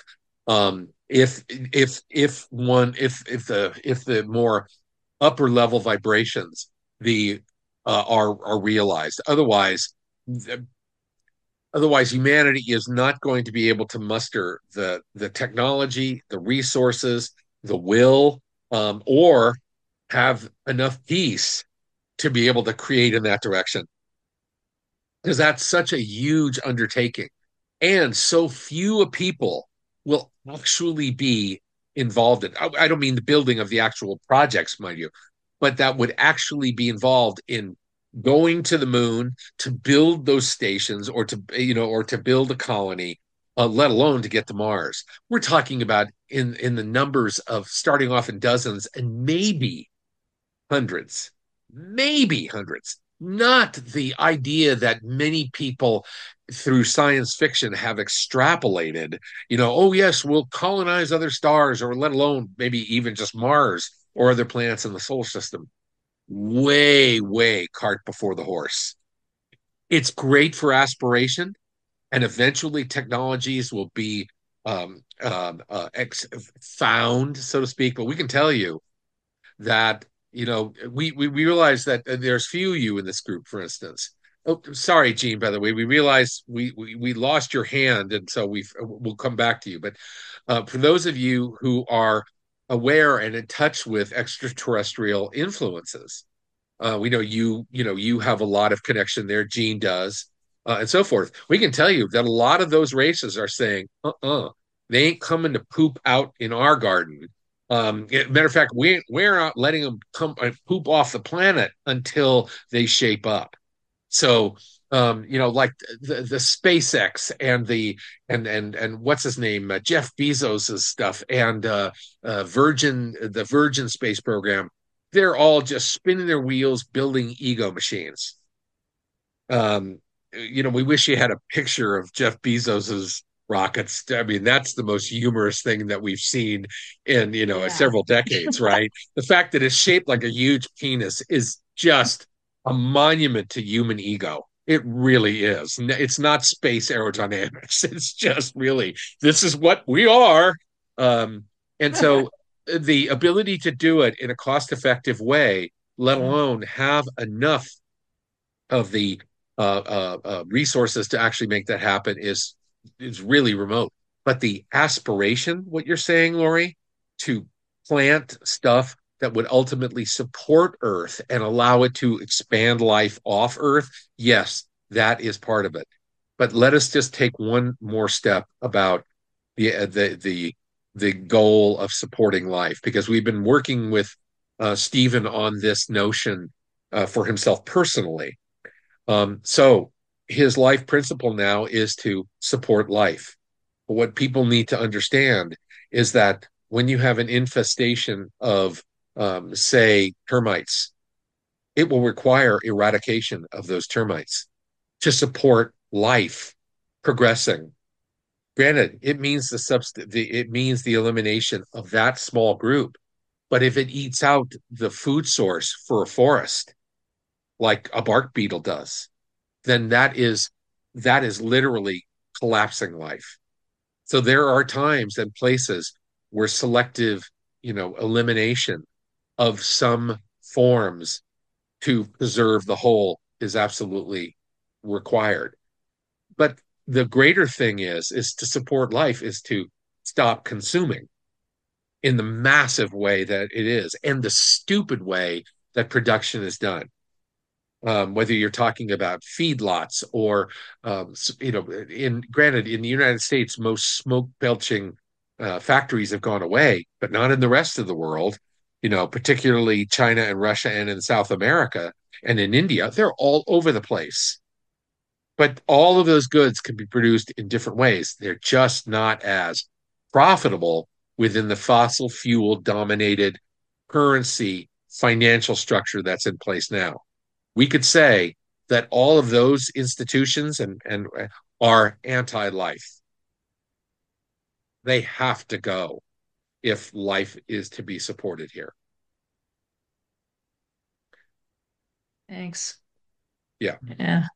[SPEAKER 1] if the more upper level vibrations the are realized. Otherwise, humanity is not going to be able to muster the technology, the resources, the will, or have enough peace to be able to create in that direction, because that's such a huge undertaking. And so few people will actually be involved in. I don't mean the building of the actual projects, mind you, but that would actually be involved in going to the moon to build those stations, or to build a colony, let alone to get to Mars. We're talking about in the numbers of starting off in dozens and maybe hundreds, not the idea that many people through science fiction have extrapolated, oh, yes, we'll colonize other stars, or let alone maybe even just Mars or other planets in the solar system. Way, way cart before the horse. It's great for aspiration, and eventually technologies will be found, so to speak. But we can tell you that we realize that there's few of you in this group, for instance. Oh, sorry, Gene, by the way, we realize we lost your hand, and so we'll come back to you. But for those of you who are aware and in touch with extraterrestrial influences, we know you have a lot of connection there. Gene does, and so forth. We can tell you that a lot of those races are saying, they ain't coming to poop out in our garden. Matter of fact, we're not letting them come and poop off the planet until they shape up. So, like the SpaceX and and what's his name, Jeff Bezos's stuff, and the Virgin space program, they're all just spinning their wheels, building ego machines. Um, we wish you had a picture of Jeff Bezos's rockets. I mean, that's the most humorous thing that we've seen in,
[SPEAKER 9] Yeah.
[SPEAKER 1] several decades, right? The fact that it's shaped like a huge penis is just a monument to human ego. It really is. It's not space aerodynamics. It's just really, this is what we are. And so the ability to do it in a cost-effective way, let alone have enough of the resources to actually make that happen, is really remote. But the aspiration, what you're saying, Lori, to plant stuff that would ultimately support Earth and allow it to expand life off Earth, yes, that is part of it. But let us just take one more step about the goal of supporting life, because we've been working with Stephen on this notion for himself personally. So his life principle now is to support life. But what people need to understand is that when you have an infestation of, say, termites, it will require eradication of those termites to support life progressing. Granted, it means it means the elimination of that small group. But if it eats out the food source for a forest, like a bark beetle does, then that is literally collapsing life. So there are times and places where selective, elimination of some forms to preserve the whole is absolutely required. But the greater thing is to support life is to stop consuming in the massive way that it is and the stupid way that production is done. Whether you're talking about feedlots or, granted, in the United States, most smoke belching factories have gone away, but not in the rest of the world, particularly China and Russia and in South America and in India. They're all over the place. But all of those goods can be produced in different ways. They're just not as profitable within the fossil fuel dominated currency financial structure that's in place now. We could say that all of those institutions and are anti-life. They have to go if life is to be supported here.
[SPEAKER 9] Thanks.
[SPEAKER 1] Yeah.
[SPEAKER 9] Yeah.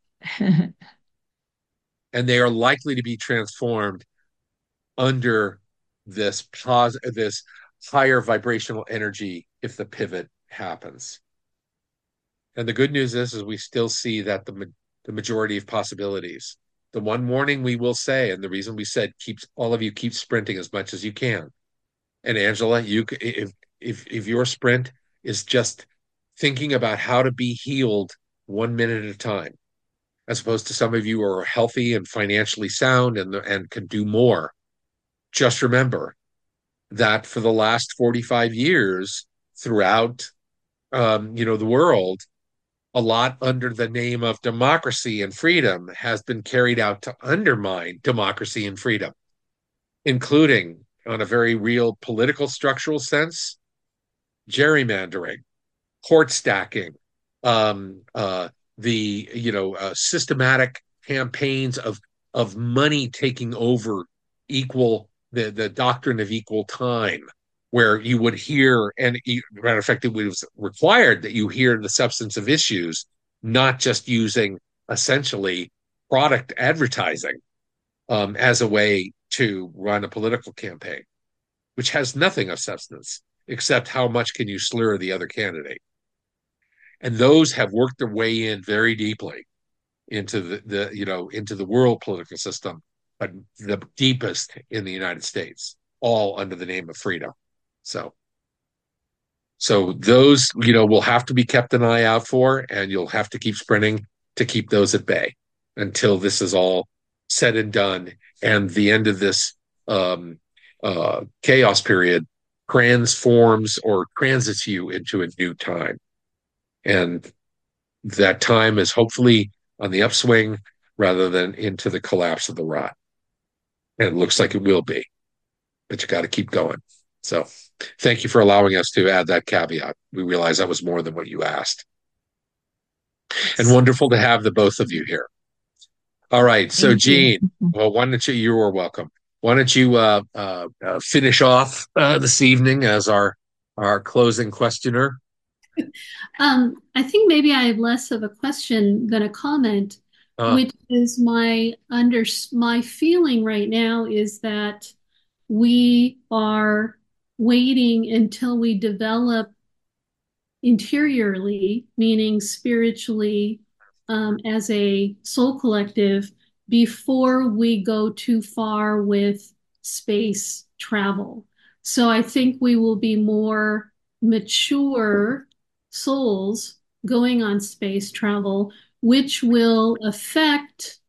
[SPEAKER 1] And they are likely to be transformed under this higher vibrational energy if the pivot happens. And the good news is we still see that the majority of possibilities. The one warning we will say, and the reason we said all of you keep sprinting as much as you can. And Angela, if your sprint is just thinking about how to be healed 1 minute at a time, as opposed to some of you who are healthy and financially sound and can do more, just remember that for the last 45 years throughout the world, a lot under the name of democracy and freedom has been carried out to undermine democracy and freedom, including, on a very real political structural sense, gerrymandering, court stacking, systematic campaigns of money taking over the doctrine of equal time, where you would hear, and matter of fact, it was required that you hear the substance of issues, not just using essentially product advertising as a way to run a political campaign, which has nothing of substance except how much can you slur the other candidate. And those have worked their way in very deeply into the world political system, but the deepest in the United States, all under the name of freedom. So those, will have to be kept an eye out for, and you'll have to keep sprinting to keep those at bay until this is all said and done, and the end of this chaos period transforms or transits you into a new time. And that time is hopefully on the upswing rather than into the collapse of the rot. And it looks like it will be, but you got to keep going. So thank you for allowing us to add that caveat. We realize that was more than what you asked. And wonderful to have the both of you here. All right. So Jean, well, why don't you are welcome. Why don't you finish off this evening as our closing questioner?
[SPEAKER 10] I think maybe I have less of a question than a comment, which is my feeling right now is that we are waiting until we develop interiorly, meaning spiritually, as a soul collective, before we go too far with space travel. So I think we will be more mature souls going on space travel, which will affect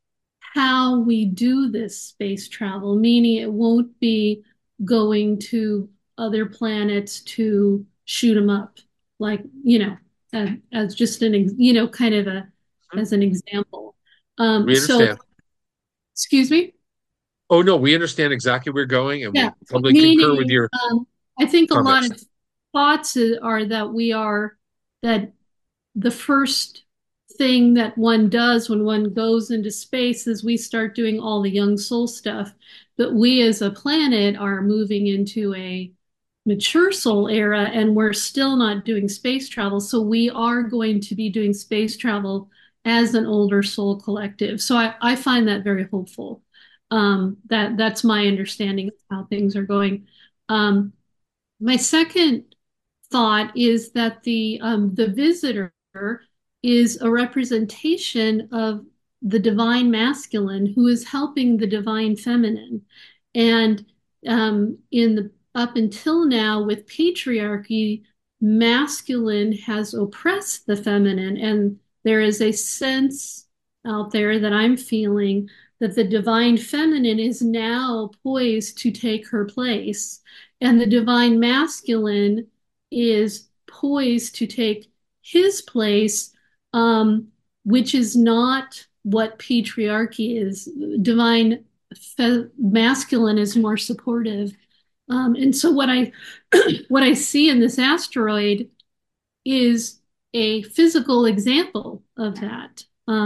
[SPEAKER 10] how we do this space travel, meaning it won't be going to other planets to shoot them up, like, as just kind of as an example.
[SPEAKER 1] We
[SPEAKER 10] So,
[SPEAKER 1] understand.
[SPEAKER 10] excuse me?
[SPEAKER 1] Oh, no, we understand exactly where you're going, and
[SPEAKER 10] Yeah,
[SPEAKER 1] we totally concur with
[SPEAKER 10] meaning,
[SPEAKER 1] your
[SPEAKER 10] I think a lot
[SPEAKER 1] comments.
[SPEAKER 10] of thoughts are that the first thing that one does when one goes into space is we start doing all the young soul stuff. But we as a planet are moving into a mature soul era, and we're still not doing space travel. So we are going to be doing space travel as an older soul collective. So I find that very hopeful. That's my understanding of how things are going. Um, my second thought is that the visitor is a representation of the divine masculine who is helping the divine feminine. And in the up until now with patriarchy, masculine has oppressed the feminine, and there is a sense out there that I'm feeling that the divine feminine is now poised to take her place, and the divine masculine is poised to take his place, which is not what patriarchy is. Divine masculine is more supportive. And so what I what I see in this asteroid is a physical example of that.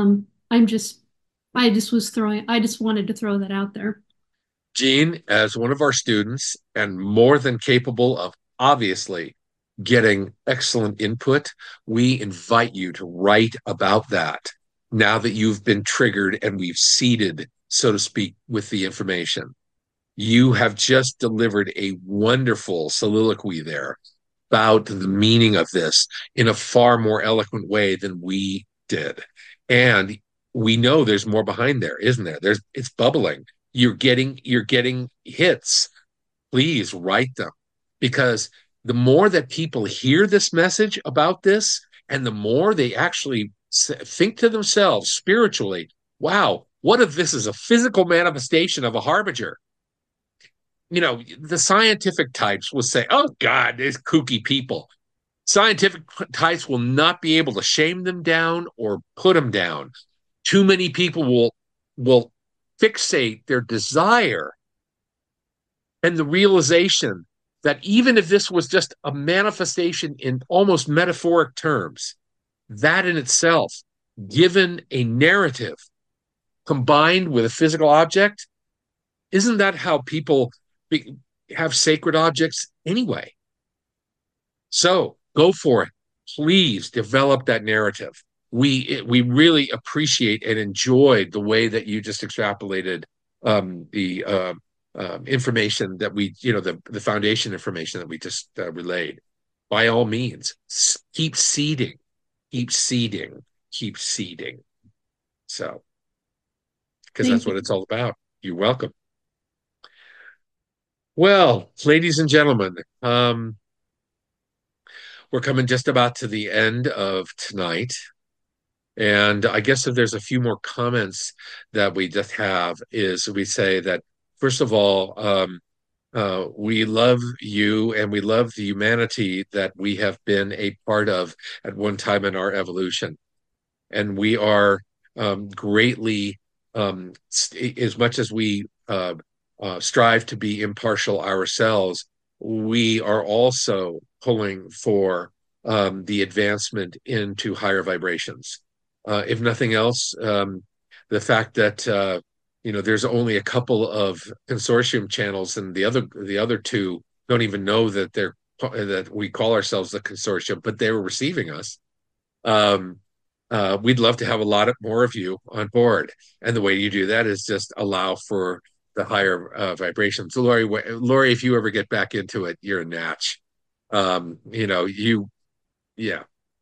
[SPEAKER 10] I just wanted to throw that out there.
[SPEAKER 1] Gene, as one of our students and more than capable of obviously getting excellent input, we invite you to write about that now that you've been triggered and we've seeded, so to speak, with the information. You have just delivered a wonderful soliloquy there about the meaning of this in a far more eloquent way than we did. And we know there's more behind there, isn't there? It's bubbling. You're getting hits. Please write them, because the more that people hear this message about this, and the more they actually think to themselves spiritually, wow, what if this is a physical manifestation of a harbinger? The scientific types will say, oh God, these kooky people. Scientific types will not be able to shame them down or put them down. Too many people will fixate their desire and the realization that even if this was just a manifestation in almost metaphoric terms, that in itself, given a narrative combined with a physical object, isn't that how people have sacred objects anyway? So go for it. Please develop that narrative. We really appreciate and enjoyed the way that you just extrapolated the information that the foundation information that we just relayed. By all means, keep seeding, keep seeding, keep seeding. So, because that's what it's all about. You're welcome. Well, ladies and gentlemen, we're coming just about to the end of tonight. And I guess if there's a few more comments that we just have is we say that, first of all, we love you and we love the humanity that we have been a part of at one time in our evolution. And we are greatly, as much as we strive to be impartial ourselves, we are also pulling for the advancement into higher vibrations. If nothing else, the fact that there's only a couple of consortium channels, and the other two don't even know that we call ourselves the consortium, but they were receiving us. We'd love to have a lot more of you on board, and the way you do that is just allow for the higher vibrations. So, Lori, if you ever get back into it, you're a natch. Yeah.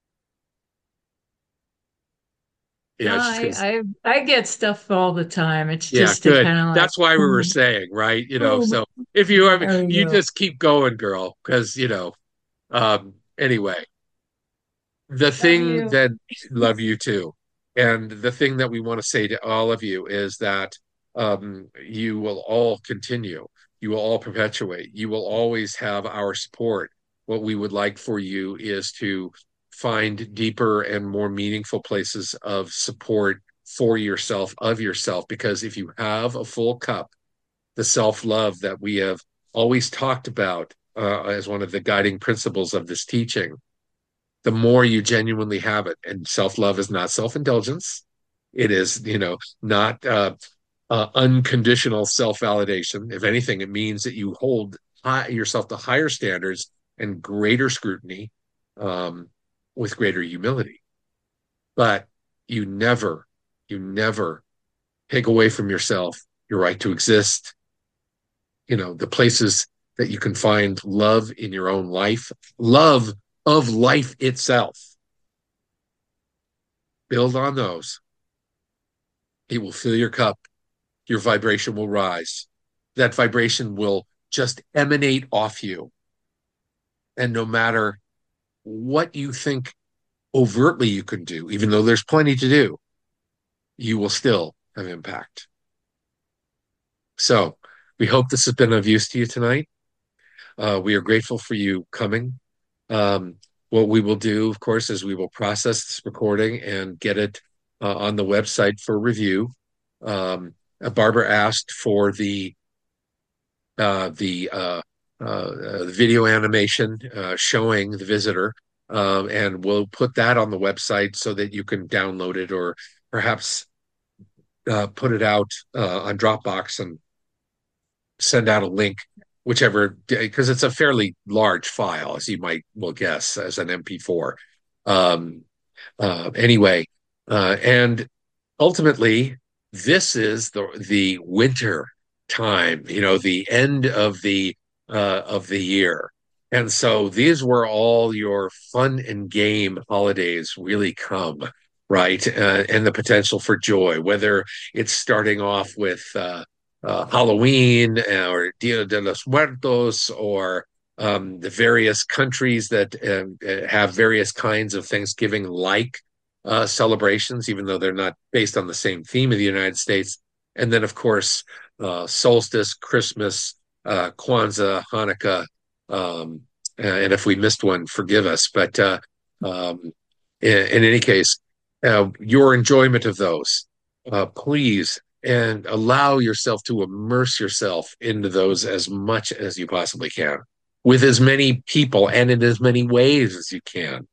[SPEAKER 9] Yeah, I get stuff all the time. It's just
[SPEAKER 1] good.
[SPEAKER 9] kind of like,
[SPEAKER 1] that's why we were saying, right? So if you ever, you
[SPEAKER 9] go.
[SPEAKER 1] just keep going, girl, because anyway, the thing that love you too. And the thing that we want to say to all of you is that you will all continue, you will all perpetuate, you will always have our support. What we would like for you is to find deeper and more meaningful places of support for yourself, of yourself, because if you have a full cup, the self-love that we have always talked about as one of the guiding principles of this teaching, the more you genuinely have it. And self-love is not self-indulgence. It is, not unconditional self-validation. If anything, it means that you hold yourself to higher standards and greater scrutiny, with greater humility. But you never, take away from yourself your right to exist. The places that you can find love in your own life, love of life itself. Build on those. It will fill your cup. Your vibration will rise. That vibration will just emanate off you. And no matter what you think overtly you can do, even though there's plenty to do, you will still have impact. So we hope this has been of use to you tonight. We are grateful for you coming. What we will do, of course, is we will process this recording and get it on the website for review. Barbara asked for the video animation showing the visitor, and we'll put that on the website so that you can download it, or perhaps put it out on Dropbox and send out a link, whichever, because it's a fairly large file, as you might well guess, as an MP4. Anyway, and ultimately, this is the winter time, the end of the year. And so these were all your fun and game holidays really come, right? And the potential for joy, whether it's starting off with Halloween or Dia de los Muertos, or the various countries that have various kinds of Thanksgiving-like celebrations, even though they're not based on the same theme of the United States. And then, of course, solstice, Christmas, Kwanzaa, Hanukkah, and if we missed one, forgive us. But in any case, your enjoyment of those, please, and allow yourself to immerse yourself into those as much as you possibly can, with as many people and in as many ways as you can.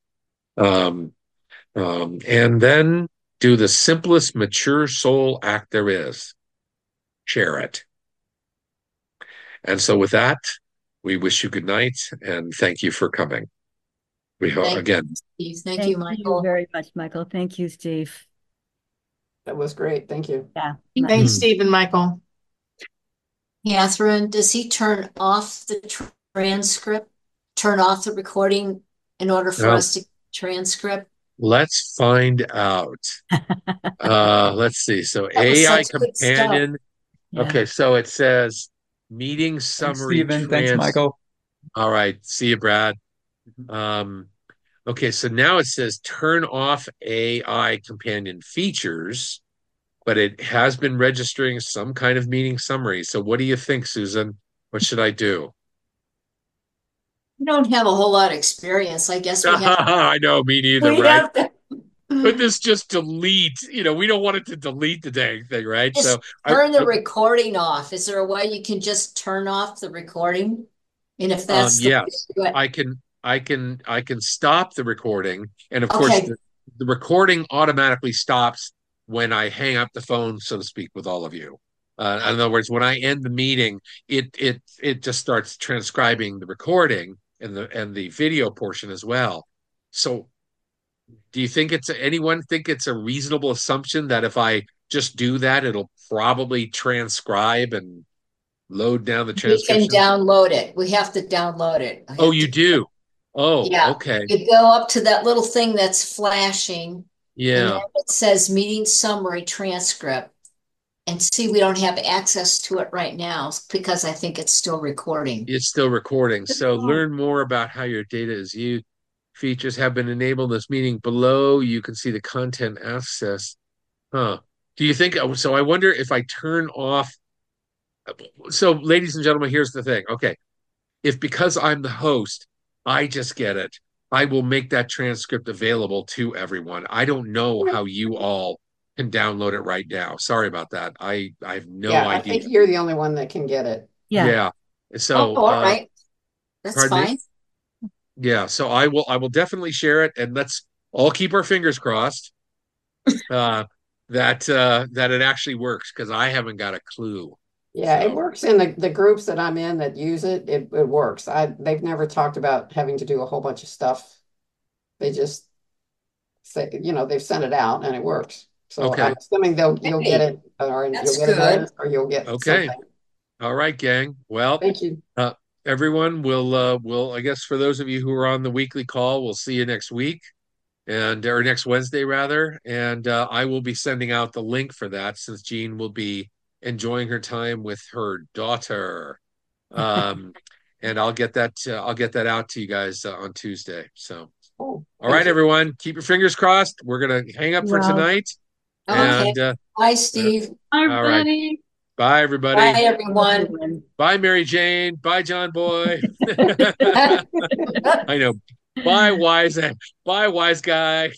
[SPEAKER 1] And then do the simplest mature soul act there is. Share it. And so with that, we wish you good night and thank you for coming. We hope again.
[SPEAKER 6] Steve. Thank you, Michael.
[SPEAKER 5] Very much, Michael. Thank you, Steve.
[SPEAKER 7] That was great. Thank you.
[SPEAKER 5] Yeah.
[SPEAKER 11] Thanks, Steve and Michael.
[SPEAKER 6] Catherine, does he turn off the transcript, turn off the recording in order for us to transcript?
[SPEAKER 1] Let's find out. Let's see. So AI companion.
[SPEAKER 5] Yeah.
[SPEAKER 1] Okay, so it says meeting summary.
[SPEAKER 12] Thanks, Stephen. Thanks, Michael.
[SPEAKER 1] All right. See you, Brad. Okay, so now it says turn off AI companion features, but it has been registering some kind of meeting summary. So what do you think, Susan? What should I do?
[SPEAKER 6] We don't have a whole lot of experience. I guess we have.
[SPEAKER 1] I know, me neither,
[SPEAKER 6] We
[SPEAKER 1] right?
[SPEAKER 6] have to
[SPEAKER 1] But this just delete, we don't want it to delete the dang thing, right?
[SPEAKER 6] just
[SPEAKER 1] So
[SPEAKER 6] turn the recording off. Is there a way you can just turn off the recording? And if that's the way
[SPEAKER 1] yes,
[SPEAKER 6] to do it.
[SPEAKER 1] I can stop the recording, and of course
[SPEAKER 6] Okay.
[SPEAKER 1] the recording automatically stops when I hang up the phone, so to speak, with all of you. In other words, when I end the meeting, it just starts transcribing the recording and the video portion as well. So, do you think anyone think it's a reasonable assumption that if I just do that, it'll probably transcribe and load down the
[SPEAKER 6] We can
[SPEAKER 1] transcription?
[SPEAKER 6] download it. We have to download it. I
[SPEAKER 1] Oh,
[SPEAKER 6] have
[SPEAKER 1] you
[SPEAKER 6] to-
[SPEAKER 1] do? Oh,
[SPEAKER 6] Yeah.
[SPEAKER 1] okay.
[SPEAKER 6] You go up to that little thing that's flashing, and
[SPEAKER 1] Yeah.
[SPEAKER 6] then it says meeting summary transcript. And see, we don't have access to it right now because I think it's still recording.
[SPEAKER 1] It's still recording. So learn more about how your data is used features have been enabled in this meeting. Below, you can see the content access. Huh. Do you think so? I wonder if I turn off. So, ladies and gentlemen, here's the thing. Okay. If because I'm the host, I just get it, I will make that transcript available to everyone. I don't know how you all can download it right now. Sorry about that. I have no
[SPEAKER 7] Yeah, I
[SPEAKER 1] idea.
[SPEAKER 7] think you're the only one that can get it.
[SPEAKER 5] Yeah.
[SPEAKER 1] Yeah. So,
[SPEAKER 6] Oh, all right. That's
[SPEAKER 1] pardon me?
[SPEAKER 6] fine.
[SPEAKER 1] Yeah. So I will definitely share it, and let's all keep our fingers crossed that it actually works, because I haven't got a clue.
[SPEAKER 7] Yeah, it
[SPEAKER 1] So,
[SPEAKER 7] works in the groups that I'm in that use it. It works. They've never talked about having to do a whole bunch of stuff. They just say, they've sent it out and it works. So
[SPEAKER 1] okay.
[SPEAKER 7] I'm assuming you'll get it, or
[SPEAKER 6] That's
[SPEAKER 7] you'll get a
[SPEAKER 6] good.
[SPEAKER 7] notice, or you'll get
[SPEAKER 1] Okay.
[SPEAKER 7] something.
[SPEAKER 1] All right, gang. Well,
[SPEAKER 7] Thank you.
[SPEAKER 1] everyone will, I guess for those of you who are on the weekly call, we'll see you next week, or next Wednesday rather. And I will be sending out the link for that, since Jean will be enjoying her time with her daughter. And I'll get that out to you guys on Tuesday. So,
[SPEAKER 7] Oh,
[SPEAKER 1] all right, everyone, keep your fingers crossed. We're gonna hang up for
[SPEAKER 5] Well,
[SPEAKER 1] tonight.
[SPEAKER 6] Okay.
[SPEAKER 1] And
[SPEAKER 6] Bye, Steve.
[SPEAKER 10] Bye,
[SPEAKER 1] all right.
[SPEAKER 10] everybody.
[SPEAKER 1] Bye, everybody.
[SPEAKER 6] Bye, everyone.
[SPEAKER 1] Bye, Mary Jane. Bye, John Boy. I know. Bye, wise guy.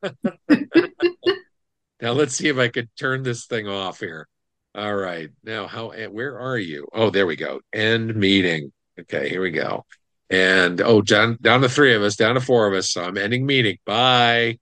[SPEAKER 1] Now let's see if I could turn this thing off here. All right. Now, where are you? Oh, there we go. End meeting. Okay, here we go. And John, down to 3 of us, down to 4 of us. So I'm ending meeting. Bye.